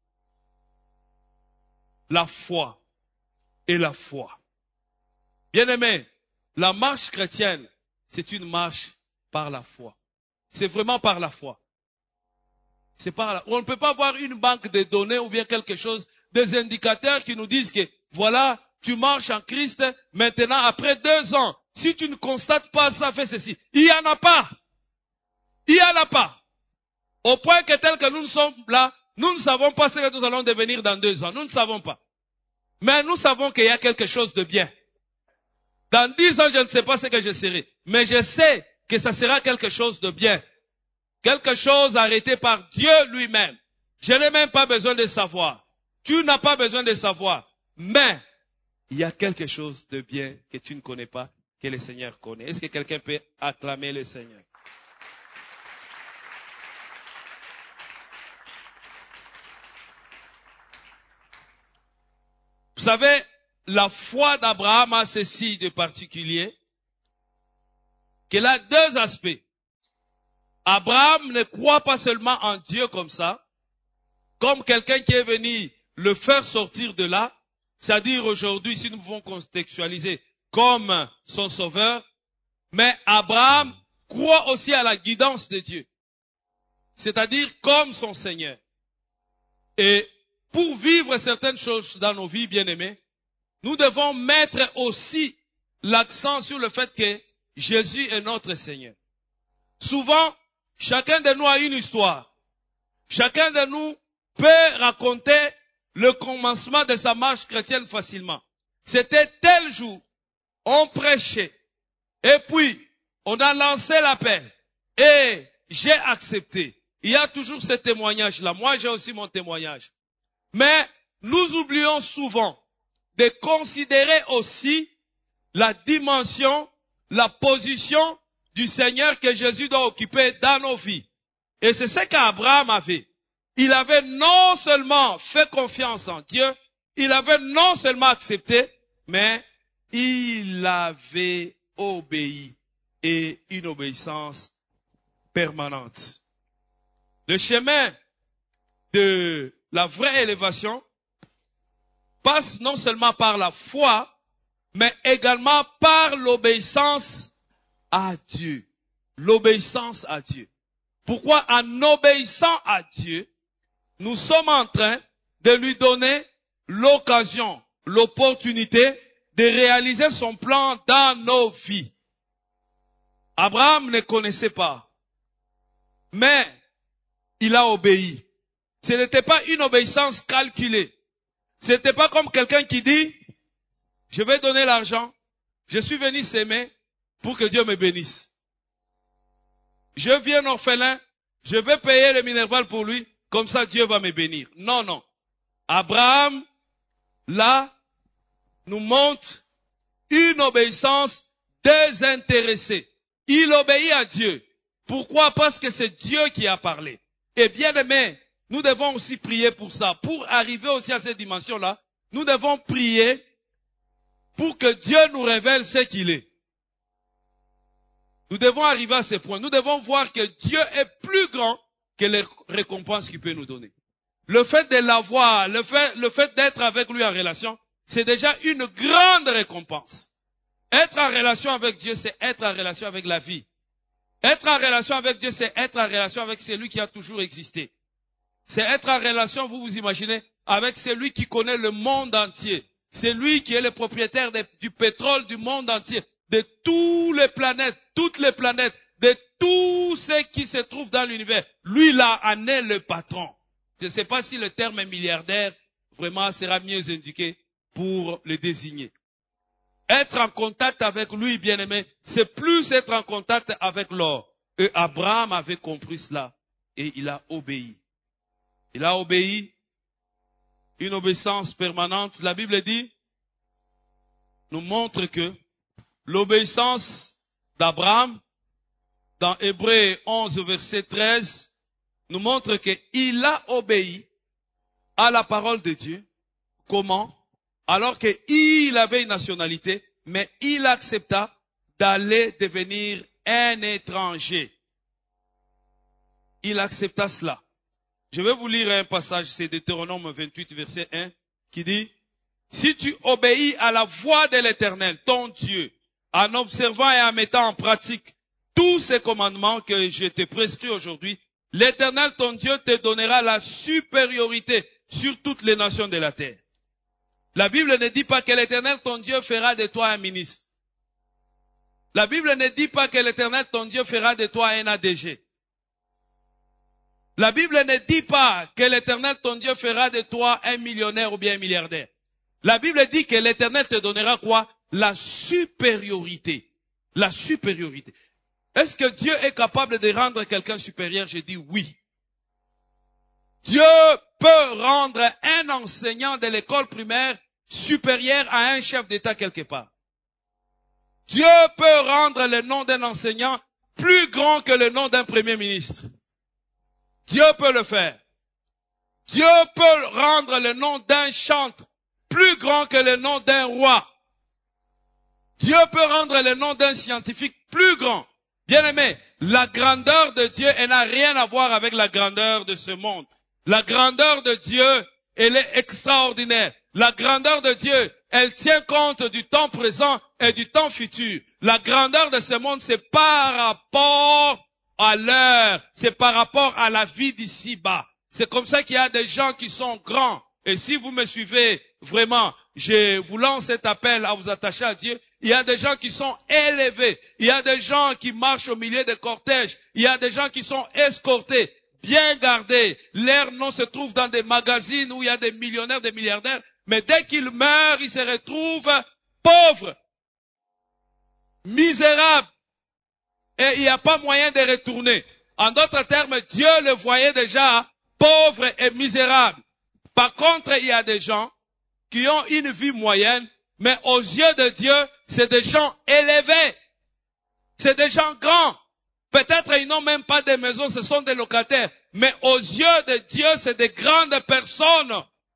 La foi et la foi. Bien-aimés, la marche chrétienne, c'est une marche par la foi. C'est vraiment par la foi. C'est par là. On ne peut pas avoir une banque de données ou bien quelque chose, des indicateurs qui nous disent que voilà, tu marches en Christ, maintenant après 2 ans, si tu ne constates pas ça, fais ceci. Il n'y en a pas. Il n'y en a pas. Au point que tel que nous sommes là, nous ne savons pas ce que nous allons devenir dans 2 ans. Nous ne savons pas. Mais nous savons qu'il y a quelque chose de bien. Dans 10 ans, je ne sais pas ce que je serai. Mais je sais que ça sera quelque chose de bien. Quelque chose arrêté par Dieu lui-même. Je n'ai même pas besoin de savoir. Tu n'as pas besoin de savoir. Mais, il y a quelque chose de bien que tu ne connais pas, que le Seigneur connaît. Est-ce que quelqu'un peut acclamer le Seigneur? Vous savez, la foi d'Abraham a ceci de particulier, qu'elle a 2 aspects. Abraham ne croit pas seulement en Dieu comme ça, comme quelqu'un qui est venu le faire sortir de là, c'est-à-dire aujourd'hui, si nous pouvons contextualiser comme son sauveur, mais Abraham croit aussi à la guidance de Dieu, c'est-à-dire comme son Seigneur. Et pour vivre certaines choses dans nos vies, bien-aimés, nous devons mettre aussi l'accent sur le fait que Jésus est notre Seigneur. Souvent, chacun de nous a une histoire. Chacun de nous peut raconter le commencement de sa marche chrétienne facilement. C'était tel jour, on prêchait, et puis on a lancé l'appel, et j'ai accepté. Il y a toujours ce témoignage-là. Moi, j'ai aussi mon témoignage. Mais nous oublions souvent de considérer aussi la dimension, la position du Seigneur que Jésus doit occuper dans nos vies. Et c'est ce qu'Abraham avait. Il avait non seulement fait confiance en Dieu, il avait non seulement accepté, mais il avait obéi, et une obéissance permanente. Le chemin de la vraie élévation passe non seulement par la foi, mais également par l'obéissance à Dieu. L'obéissance à Dieu. Pourquoi en obéissant à Dieu, nous sommes en train de lui donner l'occasion, l'opportunité de réaliser son plan dans nos vies. Abraham ne connaissait pas, mais il a obéi. Ce n'était pas une obéissance calculée. Ce n'était pas comme quelqu'un qui dit, je vais donner l'argent, je suis venu s'aimer pour que Dieu me bénisse. Je viens orphelin, je vais payer le minerval pour lui, comme ça Dieu va me bénir. Non, non. Abraham, là, nous montre une obéissance désintéressée. Il obéit à Dieu. Pourquoi? Parce que c'est Dieu qui a parlé. Et bien aimé, nous devons aussi prier pour ça. Pour arriver aussi à cette dimension-là, nous devons prier pour que Dieu nous révèle ce qu'il est. Nous devons arriver à ce point. Nous devons voir que Dieu est plus grand que les récompenses qu'il peut nous donner. Le fait de l'avoir, le fait d'être avec lui en relation, c'est déjà une grande récompense. Être en relation avec Dieu, c'est être en relation avec la vie. Être en relation avec Dieu, c'est être en relation avec celui qui a toujours existé. C'est être en relation, vous vous imaginez, avec celui qui connaît le monde entier. C'est lui qui est le propriétaire du pétrole du monde entier, de toutes les planètes, de tout ce qui se trouve dans l'univers. Lui là en est le patron. Je ne sais pas si le terme milliardaire vraiment sera mieux indiqué pour le désigner. Être en contact avec lui, bien-aimé, c'est plus être en contact avec l'or. Et Abraham avait compris cela et il a obéi. Il a obéi, une obéissance permanente. La Bible dit, nous montre que l'obéissance d'Abraham, dans Hébreux 11, verset 13, nous montre qu'il a obéi à la parole de Dieu. Comment? Alors qu'il avait une nationalité, mais il accepta d'aller devenir un étranger. Il accepta cela. Je vais vous lire un passage, c'est Deutéronome 28, verset 1, qui dit, « Si tu obéis à la voix de l'Éternel, ton Dieu, en observant et en mettant en pratique tous ces commandements que je te prescris aujourd'hui, l'Éternel, ton Dieu, te donnera la supériorité sur toutes les nations de la terre. » La Bible ne dit pas que l'Éternel, ton Dieu, fera de toi un ministre. La Bible ne dit pas que l'Éternel, ton Dieu, fera de toi un ADG. La Bible ne dit pas que l'Éternel, ton Dieu, fera de toi un millionnaire ou bien un milliardaire. La Bible dit que l'Éternel te donnera quoi? La supériorité. La supériorité. Est-ce que Dieu est capable de rendre quelqu'un supérieur? Je dis oui. Dieu peut rendre un enseignant de l'école primaire supérieur à un chef d'État quelque part. Dieu peut rendre le nom d'un enseignant plus grand que le nom d'un premier ministre. Dieu peut le faire. Dieu peut rendre le nom d'un chantre plus grand que le nom d'un roi. Dieu peut rendre le nom d'un scientifique plus grand. Bien aimé, la grandeur de Dieu, elle n'a rien à voir avec la grandeur de ce monde. La grandeur de Dieu, elle est extraordinaire. La grandeur de Dieu, elle tient compte du temps présent et du temps futur. La grandeur de ce monde, c'est par rapport à l'heure, c'est par rapport à la vie d'ici-bas. C'est comme ça qu'il y a des gens qui sont grands. Et si vous me suivez vraiment, je vous lance cet appel à vous attacher à Dieu. Il y a des gens qui sont élevés. Il y a des gens qui marchent au milieu des cortèges. Il y a des gens qui sont escortés, bien gardés. Leur nom se trouve dans des magazines où il y a des millionnaires, des milliardaires. Mais dès qu'ils meurent, ils se retrouvent pauvres, misérables. Et il n'y a pas moyen de retourner. En d'autres termes, Dieu le voyait déjà pauvre et misérable. Par contre, il y a des gens qui ont une vie moyenne, mais aux yeux de Dieu, c'est des gens élevés. C'est des gens grands. Peut-être ils n'ont même pas de maison, ce sont des locataires. Mais aux yeux de Dieu, c'est des grandes personnes.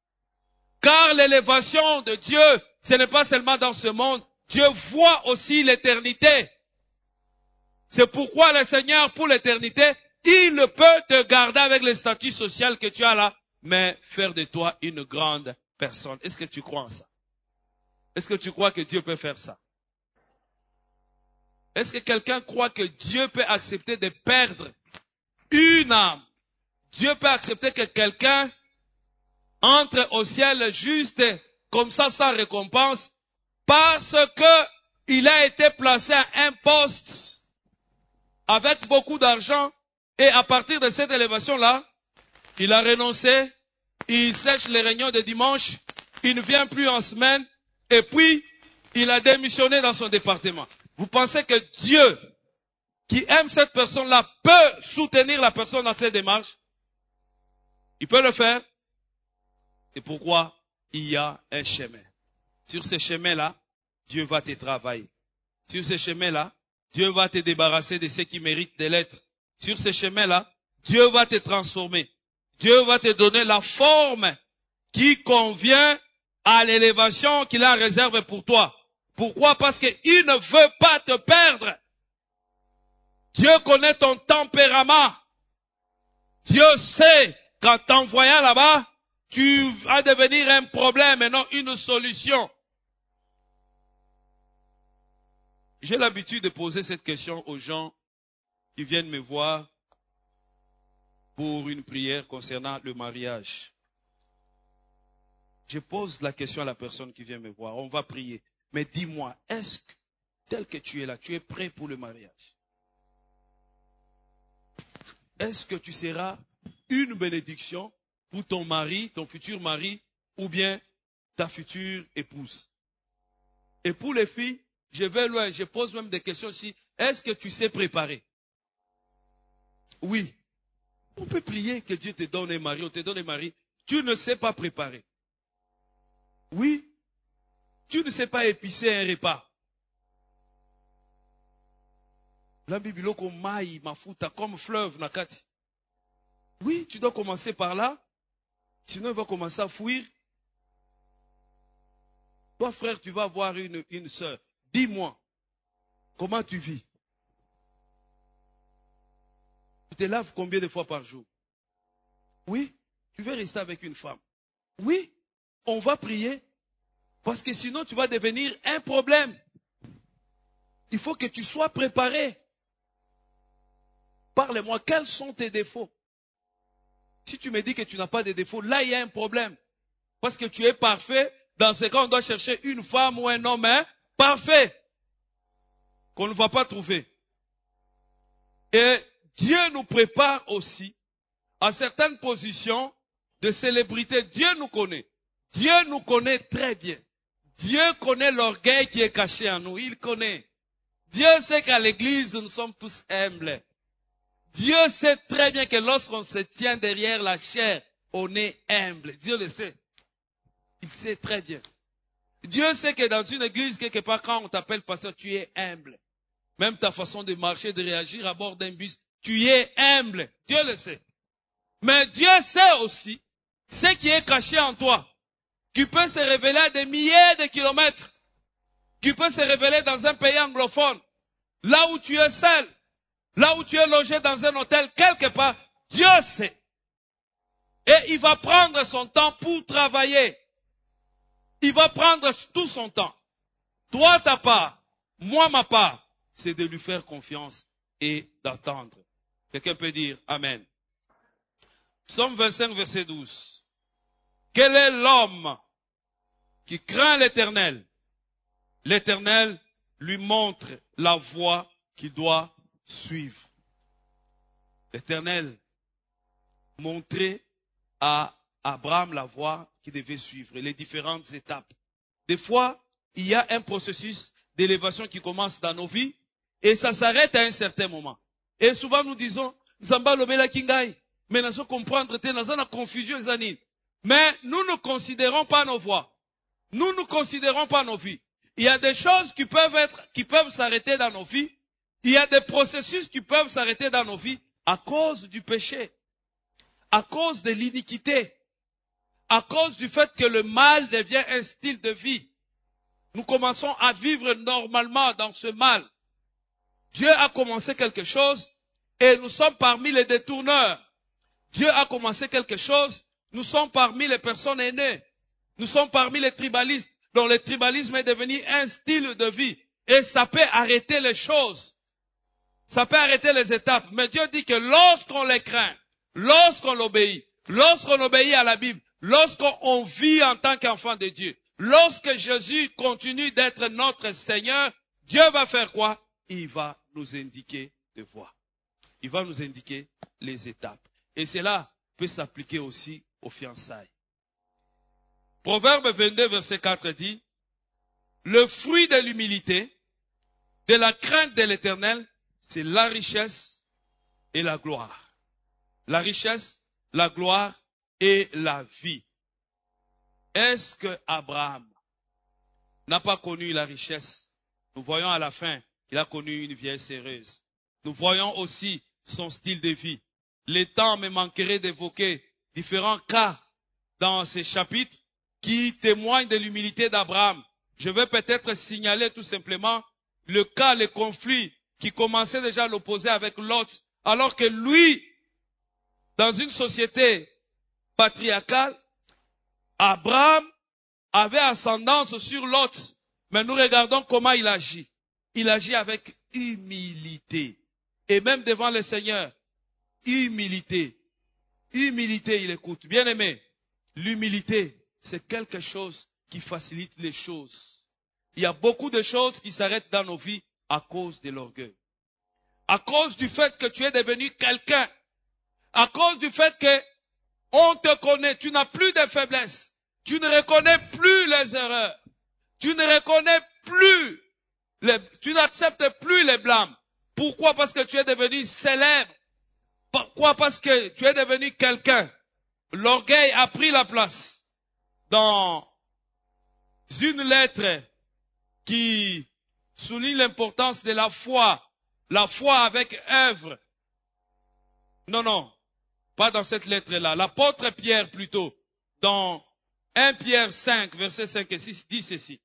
Car l'élévation de Dieu, ce n'est pas seulement dans ce monde. Dieu voit aussi l'éternité. C'est pourquoi le Seigneur, pour l'éternité, il peut te garder avec le statut social que tu as là, mais faire de toi une grande personne. Est-ce que tu crois en ça? Est-ce que tu crois que Dieu peut faire ça? Est-ce que quelqu'un croit que Dieu peut accepter de perdre une âme? Dieu peut accepter que quelqu'un entre au ciel juste comme ça sans récompense parce que il a été placé à un poste avec beaucoup d'argent et à partir de cette élévation-là, il a renoncé, il sèche les réunions de dimanche, il ne vient plus en semaine et puis il a démissionné dans son département. Vous pensez que Dieu, qui aime cette personne-là, peut soutenir la personne dans ses démarches? Il peut le faire. C'est pourquoi il y a un chemin. Sur ce chemin-là, Dieu va te travailler. Sur ce chemin-là, Dieu va te débarrasser de ce qui mérite de l'être. Sur ce chemin-là, Dieu va te transformer. Dieu va te donner la forme qui convient à l'élévation qu'il a réservée pour toi. Pourquoi? Parce qu'il ne veut pas te perdre. Dieu connaît ton tempérament. Dieu sait qu'en t'envoyant là-bas, tu vas devenir un problème et non une solution. J'ai l'habitude de poser cette question aux gens qui viennent me voir pour une prière concernant le mariage. Je pose la question à la personne qui vient me voir. On va prier. Mais dis-moi, est-ce que, tel que tu es là, tu es prêt pour le mariage? Est-ce que tu seras une bénédiction pour ton mari, ton futur mari, ou bien ta future épouse? Et pour les filles, je vais loin, je pose même des questions aussi. Est-ce que tu sais préparer? Oui. On peut prier que Dieu te donne un mari, on te donne un mari. Tu ne sais pas préparer. Oui. Tu ne sais pas épicer un repas. La Bible comme maï, mafuta, comme fleuve, nakati. Oui, tu dois commencer par là. Sinon, il va commencer à fuir. Toi, frère, tu vas avoir une sœur. Dis-moi, comment tu vis? Tu te laves combien de fois par jour? Oui. Tu veux rester avec une femme? Oui. On va prier. Parce que sinon, tu vas devenir un problème. Il faut que tu sois préparé. Parle-moi, quels sont tes défauts? Si tu me dis que tu n'as pas de défauts, là, il y a un problème. Parce que tu es parfait. Dans ce cas, on doit chercher une femme ou un homme parfait. Qu'on ne va pas trouver. Et Dieu nous prépare aussi à certaines positions de célébrité. Dieu nous connaît. Dieu nous connaît très bien. Dieu connaît l'orgueil qui est caché en nous. Il connaît. Dieu sait qu'à l'église, nous sommes tous humbles. Dieu sait très bien que lorsqu'on se tient derrière la chair, on est humble. Dieu le sait. Il sait très bien. Dieu sait que dans une église, quelque part, quand on t'appelle pasteur, tu es humble. Même ta façon de marcher, de réagir à bord d'un bus, tu es humble. Dieu le sait. Mais Dieu sait aussi ce qui est caché en toi, qui peut se révéler à des milliers de kilomètres, qui peut se révéler dans un pays anglophone, là où tu es seul, là où tu es logé dans un hôtel, quelque part, Dieu sait. Et il va prendre son temps pour travailler. Il va prendre tout son temps. Toi, ta part, moi, ma part, c'est de lui faire confiance et d'attendre. Quelqu'un peut dire Amen. Psaume 25, verset 12. Quel est l'homme qui craint l'Éternel? L'Éternel lui montre la voie qu'il doit suivre. L'Éternel montrait à Abraham la voie qu'il devait suivre, les différentes étapes. Des fois, il y a un processus d'élévation qui commence dans nos vies et ça s'arrête à un certain moment. Et souvent nous disons, Nzamba lobela kingai, mais nous sommes comprendre, nous sommes en confusion, mais nous ne considérons pas nos voies. Nous ne considérons pas nos vies. Il y a des choses qui peuvent s'arrêter dans nos vies. Il y a des processus qui peuvent s'arrêter dans nos vies à cause du péché, à cause de l'iniquité, à cause du fait que le mal devient un style de vie. Nous commençons à vivre normalement dans ce mal. Dieu a commencé quelque chose et nous sommes parmi les détourneurs. Dieu a commencé quelque chose, nous sommes parmi les personnes aînées. Nous sommes parmi les tribalistes, dont le tribalisme est devenu un style de vie. Et ça peut arrêter les choses. Ça peut arrêter les étapes. Mais Dieu dit que lorsqu'on les craint, lorsqu'on l'obéit, lorsqu'on obéit à la Bible, lorsqu'on vit en tant qu'enfant de Dieu, lorsque Jésus continue d'être notre Seigneur, Dieu va faire quoi? Il va nous indiquer les voies. Il va nous indiquer les étapes. Et cela peut s'appliquer aussi aux fiançailles. Proverbe 22, verset 4 dit, le fruit de l'humilité, de la crainte de l'Éternel, c'est la richesse et la gloire. La richesse, la gloire et la vie. Est-ce que Abraham n'a pas connu la richesse? Nous voyons à la fin qu'il a connu une vieille heureuse. Nous voyons aussi son style de vie. Le temps me manquerait d'évoquer différents cas dans ces chapitres qui témoignent de l'humilité d'Abraham. Je vais peut-être signaler tout simplement le cas, le conflit qui commençait déjà à l'opposer avec Lot, alors que lui, dans une société patriarcale, Abraham avait ascendance sur Lot. Mais nous regardons comment il agit. Il agit avec humilité. Et même devant le Seigneur, humilité. Humilité, il écoute. Bien-aimé, l'humilité, c'est quelque chose qui facilite les choses. Il y a beaucoup de choses qui s'arrêtent dans nos vies à cause de l'orgueil. À cause du fait que tu es devenu quelqu'un. À cause du fait que on te connaît, tu n'as plus de faiblesse. Tu ne reconnais plus les erreurs. Tu ne reconnais plus, tu n'acceptes plus les blâmes. Pourquoi? Parce que tu es devenu célèbre. Pourquoi? Parce que tu es devenu quelqu'un. L'orgueil a pris la place. Dans une lettre qui souligne l'importance de la foi avec œuvre. Non, pas dans cette lettre-là. L'apôtre Pierre plutôt, dans 1 Pierre 5, versets 5 et 6, dit ceci.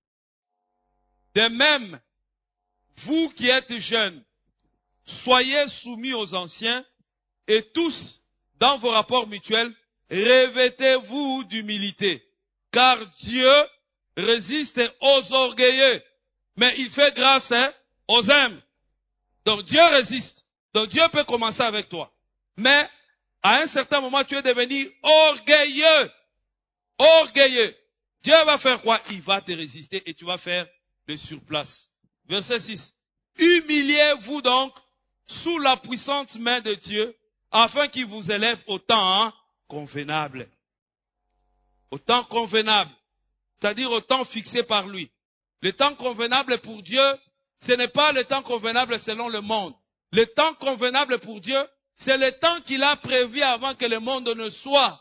De même, vous qui êtes jeunes, soyez soumis aux anciens et tous, dans vos rapports mutuels, revêtez-vous d'humilité. Car Dieu résiste aux orgueilleux, mais il fait grâce aux humbles. Donc Dieu résiste. Donc Dieu peut commencer avec toi. Mais à un certain moment, tu es devenu orgueilleux. Orgueilleux. Dieu va faire quoi? Il va te résister et tu vas faire le surplace. Verset 6. Humiliez-vous donc sous la puissante main de Dieu afin qu'il vous élève au temps convenable. Au temps convenable. C'est-à-dire au temps fixé par lui. Le temps convenable pour Dieu, ce n'est pas le temps convenable selon le monde. Le temps convenable pour Dieu, c'est le temps qu'il a prévu avant que le monde ne soit.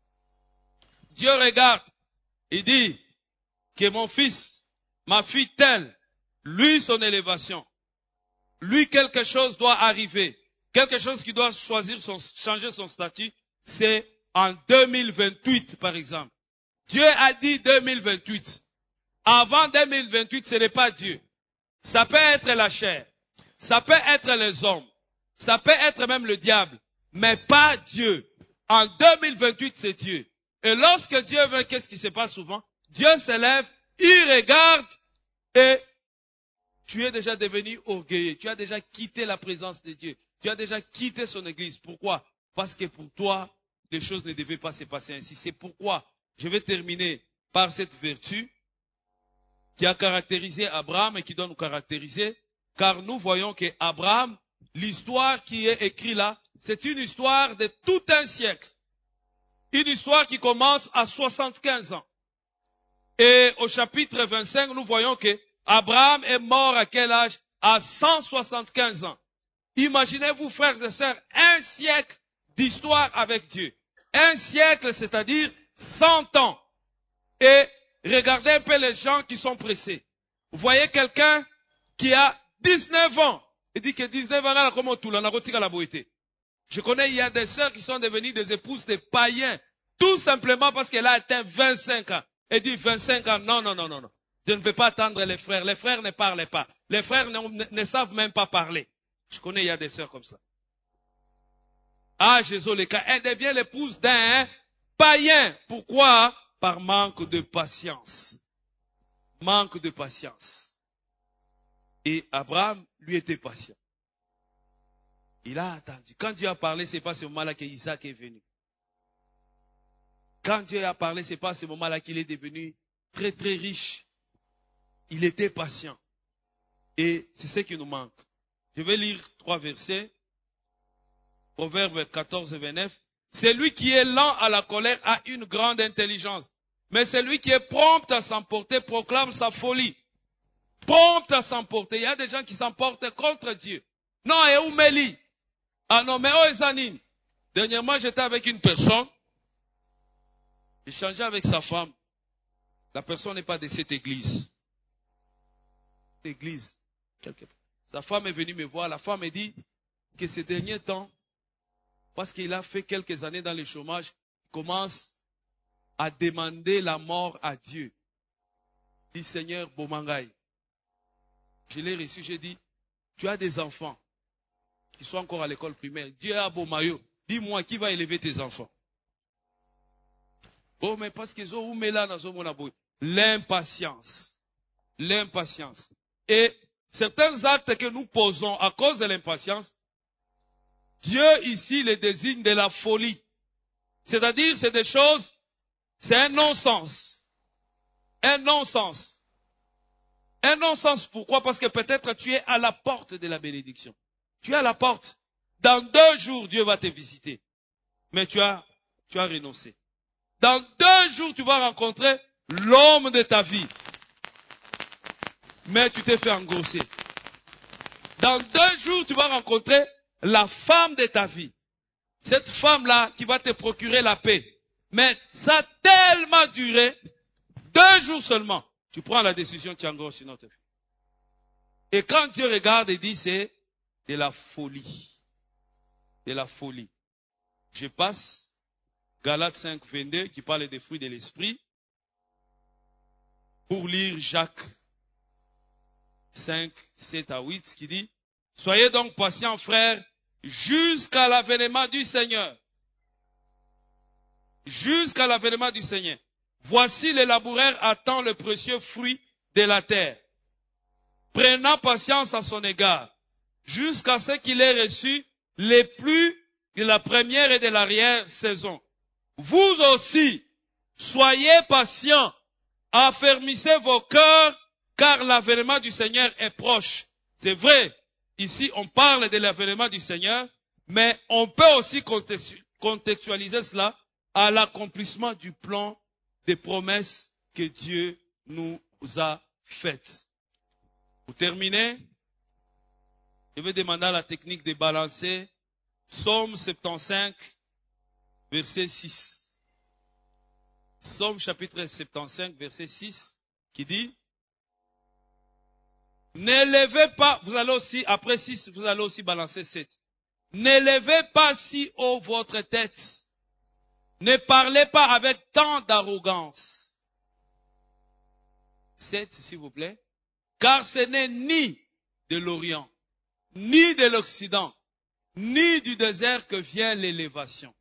Dieu regarde, il dit que mon fils, ma fille telle, lui son élévation, lui quelque chose doit arriver, quelque chose qui doit changer son statut, c'est en 2028 par exemple. Dieu a dit 2028. Avant 2028, ce n'est pas Dieu. Ça peut être la chair, ça peut être les hommes, ça peut être même le diable, mais pas Dieu. En 2028, c'est Dieu. Et lorsque Dieu veut, qu'est-ce qui se passe souvent? Dieu se lève, il regarde et tu es déjà devenu orgueilleux. Tu as déjà quitté la présence de Dieu. Tu as déjà quitté son église. Pourquoi? Parce que pour toi, les choses ne devaient pas se passer ainsi. C'est pourquoi je vais terminer par cette vertu qui a caractérisé Abraham et qui doit nous caractériser, car nous voyons que Abraham, l'histoire qui est écrite là, c'est une histoire de tout un siècle. Une histoire qui commence à 75 ans. Et au chapitre 25, nous voyons que Abraham est mort à quel âge? À 175 ans. Imaginez-vous, frères et sœurs, un siècle d'histoire avec Dieu. Un siècle, c'est-à-dire 100 ans. Et regardez un peu les gens qui sont pressés. Vous voyez quelqu'un qui a 19 ans. Il dit que 19 ans, là, comment tout, là, on a la beauté. Je connais, il y a des sœurs qui sont devenues des épouses de païens. Tout simplement parce qu'elle a atteint 25 ans. Elle dit 25 ans, non. Je ne peux pas attendre les frères. Les frères ne parlent pas. Les frères ne savent même pas parler. Je connais, il y a des sœurs comme ça. Ah, Jésus, les cas. Elle devient l'épouse d'un païen. Pourquoi? Par manque de patience. Manque de patience. Et Abraham, lui, était patient. Il a attendu. Quand Dieu a parlé, c'est pas à ce moment-là que Isaac est venu. Quand Dieu a parlé, c'est pas à ce moment-là qu'il est devenu très très riche. Il était patient. Et c'est ce qui nous manque. Je vais lire 3 versets. Proverbe 14 et 29. Celui qui est lent à la colère a une grande intelligence. Mais celui qui est prompt à s'emporter proclame sa folie. Prompt à s'emporter. Il y a des gens qui s'emportent contre Dieu. Non, et où Mélie? Ah non, mais oh, Esanine. Dernièrement, j'étais avec une personne. J'échangeais avec sa femme. La personne n'est pas de cette église. L'église. Sa femme est venue me voir. La femme me dit que ces derniers temps, parce qu'il a fait quelques années dans le chômage, il commence à demander la mort à Dieu. Il dit, Seigneur Bomangaï. Je l'ai reçu, j'ai dit, tu as des enfants qui sont encore à l'école primaire. Dieu a Bomayo. Dis-moi, qui va élever tes enfants? Oh, mais parce qu'ils ont là dans mon l'impatience. L'impatience. Et certains actes que nous posons à cause de l'impatience, Dieu ici les désigne de la folie. C'est-à-dire, c'est des choses, c'est un non-sens. Un non-sens. Un non-sens, pourquoi? Parce que peut-être tu es à la porte de la bénédiction. Tu es à la porte. Dans 2 jours, Dieu va te visiter. Mais tu as renoncé. Dans 2 jours, tu vas rencontrer l'homme de ta vie. Mais tu t'es fait engrosser. Dans 2 jours, tu vas rencontrer la femme de ta vie. Cette femme-là qui va te procurer la paix. Mais ça a tellement duré, 2 jours seulement. Tu prends la décision, tu engrosses une autre fille. Et quand Dieu regarde et dit, c'est de la folie. De la folie. Je passe, Galates 5, 22, qui parle des fruits de l'esprit, pour lire Jacques 5, 7 à 8, qui dit, soyez donc patients, frères, jusqu'à l'avènement du Seigneur. Jusqu'à l'avènement du Seigneur. Voici le laboureur attend le précieux fruit de la terre, prenant patience à son égard, jusqu'à ce qu'il ait reçu les pluies de la première et de l'arrière-saison. Vous aussi, soyez patients, affermissez vos cœurs, car l'avènement du Seigneur est proche. C'est vrai, ici on parle de l'avènement du Seigneur, mais on peut aussi contextualiser cela à l'accomplissement du plan des promesses que Dieu nous a faites. Pour terminer, je vais demander à la technique de balancer Psaume 75, verset 6. Psaume chapitre 75, verset 6, qui dit, n'élevez pas, vous allez aussi, après 6, vous allez aussi balancer 7. N'élevez pas si haut votre tête. Ne parlez pas avec tant d'arrogance. 7, s'il vous plaît. Car ce n'est ni de l'Orient, ni de l'Occident, ni du désert que vient l'élévation.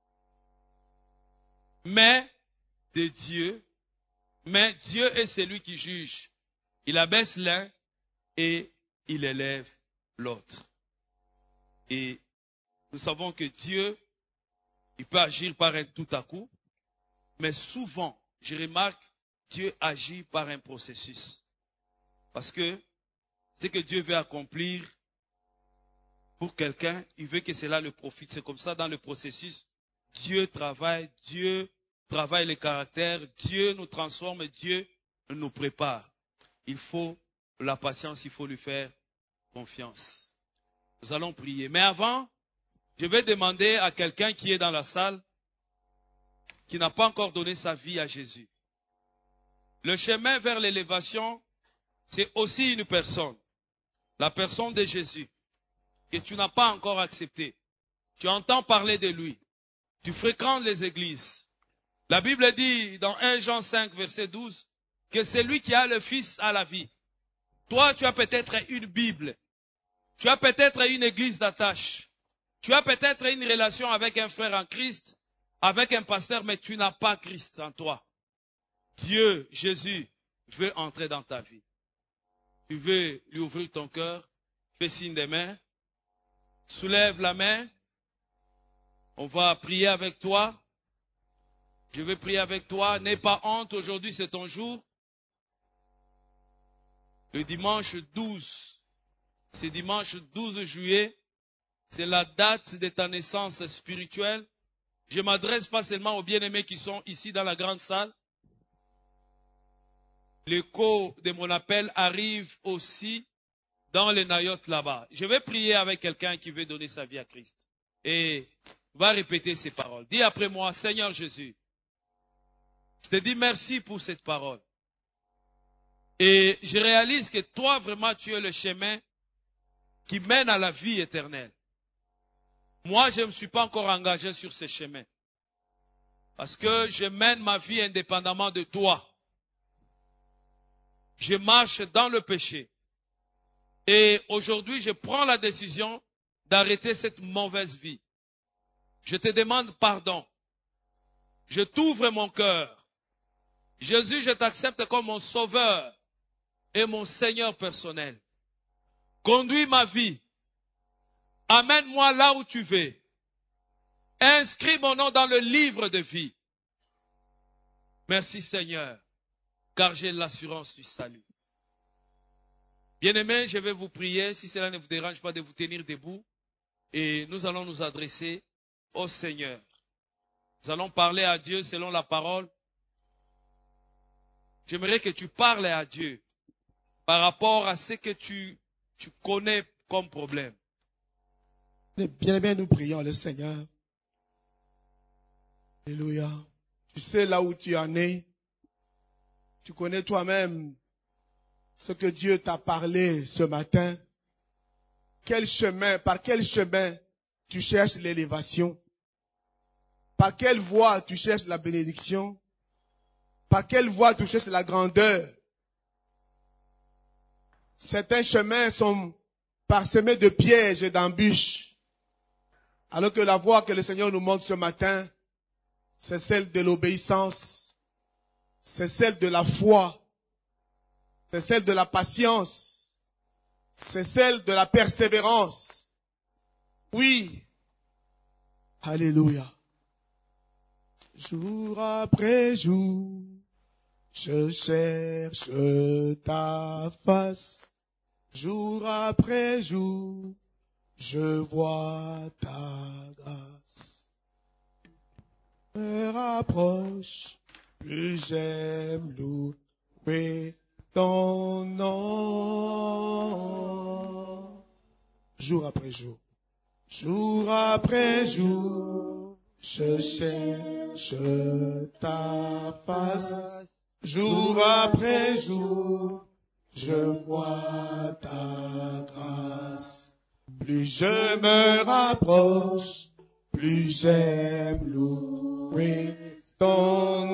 Mais de Dieu, mais Dieu est celui qui juge. Il abaisse l'un et il élève l'autre. Et nous savons que Dieu, il peut agir par un tout à coup, mais souvent, je remarque, Dieu agit par un processus. Parce que ce que Dieu veut accomplir pour quelqu'un, il veut que cela le profite. C'est comme ça dans le processus. Dieu travaille les caractères, Dieu nous transforme, Dieu nous prépare. Il faut la patience, il faut lui faire confiance. Nous allons prier. Mais avant, je vais demander à quelqu'un qui est dans la salle, qui n'a pas encore donné sa vie à Jésus. Le chemin vers l'élévation, c'est aussi une personne. La personne de Jésus, que tu n'as pas encore accepté. Tu entends parler de lui. Tu fréquentes les églises. La Bible dit dans 1 Jean 5, verset 12, que c'est lui qui a le Fils à la vie. Toi, tu as peut-être une Bible. Tu as peut-être une église d'attache. Tu as peut-être une relation avec un frère en Christ, avec un pasteur, mais tu n'as pas Christ en toi. Dieu, Jésus, veut entrer dans ta vie. Tu veux lui ouvrir ton cœur, fais signe des mains, soulève la main, on va prier avec toi. Je vais prier avec toi, n'aie pas honte, aujourd'hui c'est ton jour. Le dimanche 12, c'est dimanche 12 juillet, c'est la date de ta naissance spirituelle. Je ne m'adresse pas seulement aux bien-aimés qui sont ici dans la grande salle. L'écho de mon appel arrive aussi dans les Nayotes là-bas. Je vais prier avec quelqu'un qui veut donner sa vie à Christ. Et va répéter ces paroles. Dis après moi, Seigneur Jésus, Je te dis merci pour cette parole. Et je réalise que toi, vraiment, tu es le chemin qui mène à la vie éternelle. Moi, je ne me suis pas encore engagé sur ce chemin. Parce que je mène ma vie indépendamment de toi. Je marche dans le péché. Et aujourd'hui, je prends la décision d'arrêter cette mauvaise vie. Je te demande pardon. Je t'ouvre mon cœur. Jésus, je t'accepte comme mon sauveur et mon Seigneur personnel. Conduis ma vie. Amène-moi là où tu veux. Inscris mon nom dans le livre de vie. Merci Seigneur, car j'ai l'assurance du salut. Bien-aimés, je vais vous prier, si cela ne vous dérange pas, de vous tenir debout. Et nous allons nous adresser au Seigneur. Nous allons parler à Dieu selon la parole. J'aimerais que tu parles à Dieu par rapport à ce que tu connais comme problème. Bien, nous prions le Seigneur. Alléluia. Tu sais là où tu en es. Tu connais toi-même ce que Dieu t'a parlé ce matin. Par quel chemin tu cherches l'élévation? Par quelle voie tu cherches la bénédiction? Par quelle voie tu cherches la grandeur? Certains chemins sont parsemés de pièges et d'embûches. Alors que la voie que le Seigneur nous montre ce matin, c'est celle de l'obéissance, c'est celle de la foi, c'est celle de la patience, c'est celle de la persévérance. Oui. Alléluia. Jour après jour, je cherche ta face. Jour après jour, je vois ta grâce. Me rapproche, plus j'aime louer ton nom. Jour après jour, jour après jour, je cherche ta face. Jour après jour, je vois ta grâce. Plus je me rapproche, plus j'aime louer ton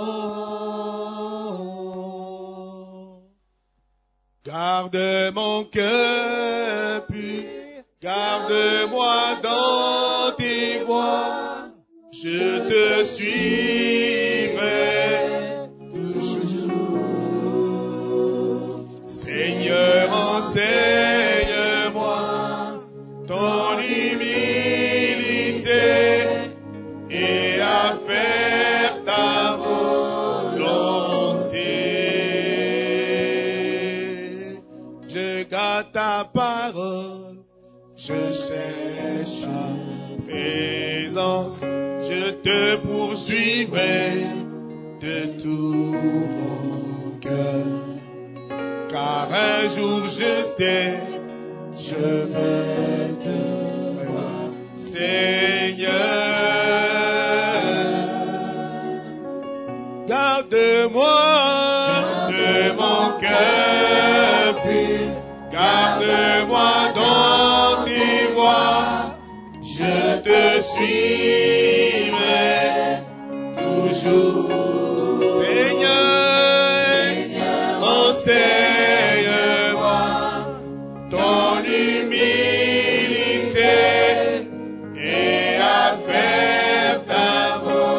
nom. Garde mon cœur pur, garde-moi dans tes voies. Je te suivrai toujours. Seigneur, enseigne-moi ton humilité et à faire ta volonté. Je garde ta parole, je cherche ta présence, je te poursuivrai de tout mon cœur. Car un jour je sais, je vais te voir, Seigneur. Garde-moi de mon cœur pur, garde-moi dans tes voies, je te suivrai toujours. Seigneur, enseigne-moi ton humilité et à faire ta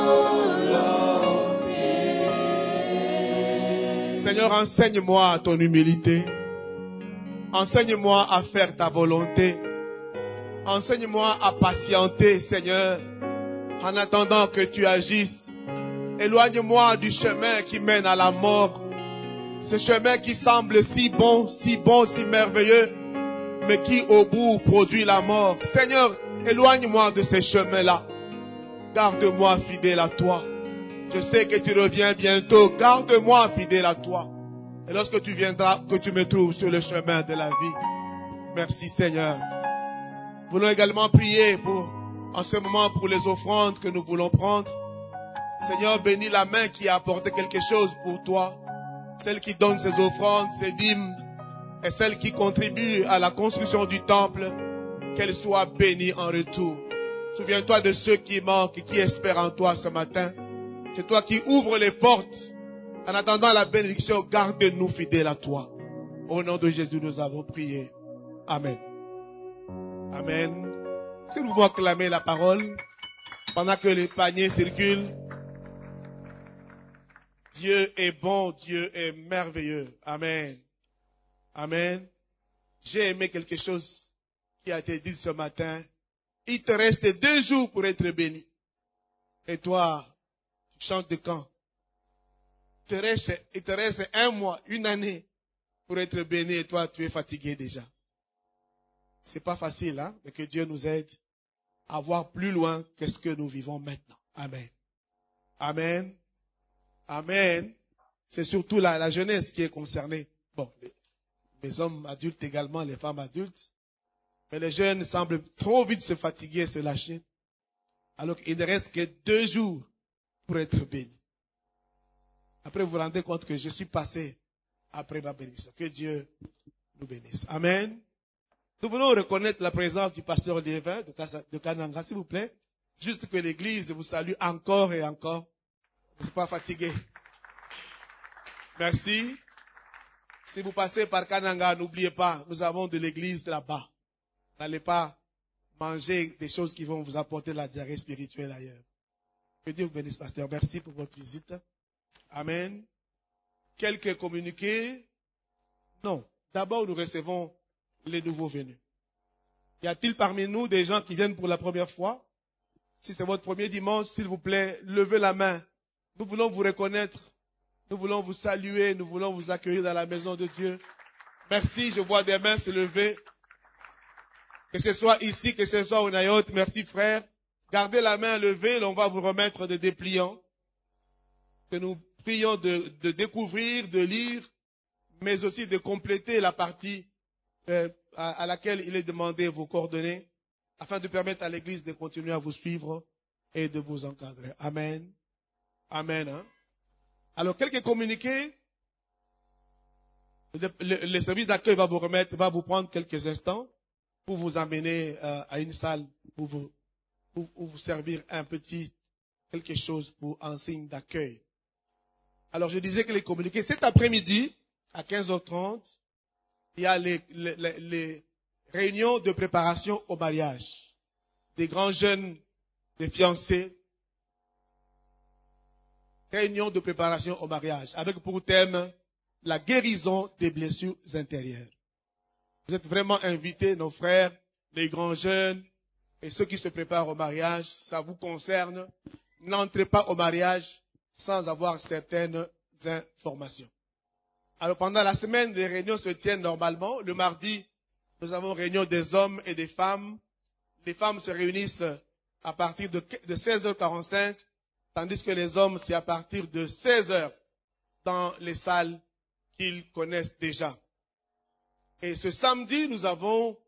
volonté. Seigneur, enseigne-moi ton humilité. Enseigne-moi à faire ta volonté. Enseigne-moi à patienter, Seigneur, en attendant que tu agisses. Éloigne-moi du chemin qui mène à la mort. Ce chemin qui semble si bon, si merveilleux, mais qui au bout produit la mort. Seigneur, éloigne-moi de ces chemins-là. Garde-moi fidèle à toi. Je sais que tu reviens bientôt. Garde-moi fidèle à toi. Et lorsque tu viendras, que tu me trouves sur le chemin de la vie. Merci Seigneur. Nous voulons également prier en ce moment pour les offrandes que nous voulons prendre. Seigneur, bénis la main qui a apporté quelque chose pour toi, celle qui donne ses offrandes, ses dîmes, et celle qui contribue à la construction du temple, qu'elle soit bénie en retour. Souviens-toi de ceux qui manquent et qui espèrent en toi ce matin. C'est toi qui ouvres les portes. En attendant la bénédiction, garde-nous fidèles à toi. Au nom de Jésus, nous avons prié. Amen. Amen. Est-ce que nous pouvons acclamer la parole pendant que les paniers circulent? Dieu est bon, Dieu est merveilleux. Amen. Amen. J'ai aimé quelque chose qui a été dit ce matin. Il te reste 2 jours pour être béni. Et toi, tu chantes de quand? Il te reste 1 mois, 1 année pour être béni et toi, tu es fatigué déjà. C'est pas facile, hein? Mais que Dieu nous aide à voir plus loin que ce que nous vivons maintenant. Amen. Amen. Amen. C'est surtout la jeunesse qui est concernée. Bon, les hommes adultes également, les femmes adultes. Mais les jeunes semblent trop vite se fatiguer et se lâcher. Alors qu'il ne reste que 2 jours pour être béni. Après, vous vous rendez compte que je suis passé après ma bénédiction. Que Dieu nous bénisse. Amen. Nous voulons reconnaître la présence du pasteur Liévin de Kananga, s'il vous plaît. Juste que l'église vous salue encore et encore. Je ne suis pas fatigué. Merci. Si vous passez par Kananga, n'oubliez pas, nous avons de l'église là-bas. N'allez pas manger des choses qui vont vous apporter la diarrhée spirituelle ailleurs. Que Dieu vous bénisse, pasteur. Merci pour votre visite. Amen. Quelques communiqués? Non. D'abord, nous recevons les nouveaux venus. Y a-t-il parmi nous des gens qui viennent pour la première fois? Si c'est votre premier dimanche, s'il vous plaît, levez la main. Nous voulons vous reconnaître. Nous voulons vous saluer. Nous voulons vous accueillir dans la maison de Dieu. Merci, je vois des mains se lever. Que ce soit ici, que ce soit au Nayot. Merci, frère. Gardez la main levée, on va vous remettre des dépliants. Que nous prions de découvrir, de lire, mais aussi de compléter la partie à laquelle il est demandé vos coordonnées, afin de permettre à l'Église de continuer à vous suivre et de vous encadrer. Amen. Amen. Hein? Alors, quelques communiqués. Le service d'accueil va vous prendre quelques instants pour vous amener à une salle pour vous servir quelque chose en signe d'accueil. Alors, je disais que les communiqués, cet après-midi, à 15h30, il y a les réunions de préparation au mariage. Des grands jeunes, des fiancés. Réunion de préparation au mariage, avec pour thème la guérison des blessures intérieures. Vous êtes vraiment invités, nos frères, les grands jeunes et ceux qui se préparent au mariage, ça vous concerne. N'entrez pas au mariage sans avoir certaines informations. Alors pendant la semaine, les réunions se tiennent normalement. Le mardi, nous avons réunion des hommes et des femmes. Les femmes se réunissent à partir de 16h45, tandis que les hommes, c'est à partir de 16h dans les salles qu'ils connaissent déjà. Et ce samedi, nous avons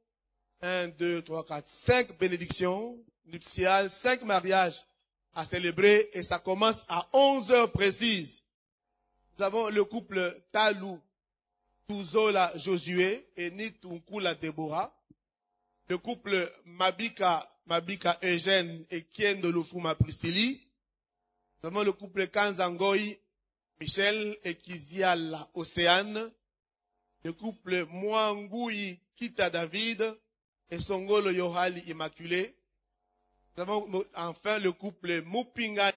5 bénédictions nuptiales, 5 mariages à célébrer et ça commence à 11h précises. Nous avons le couple Talou Tuzola Josué et Nitunkula Deborah. Le couple Mabika Eugène et Kiendo Lufuma Priscilli. Nous avons le couple Kanzangoy Michel et Kiziala Océane. Le couple Mwangui Kita David et Songolo Yohali Immaculé. Nous avons enfin le couple Mupinga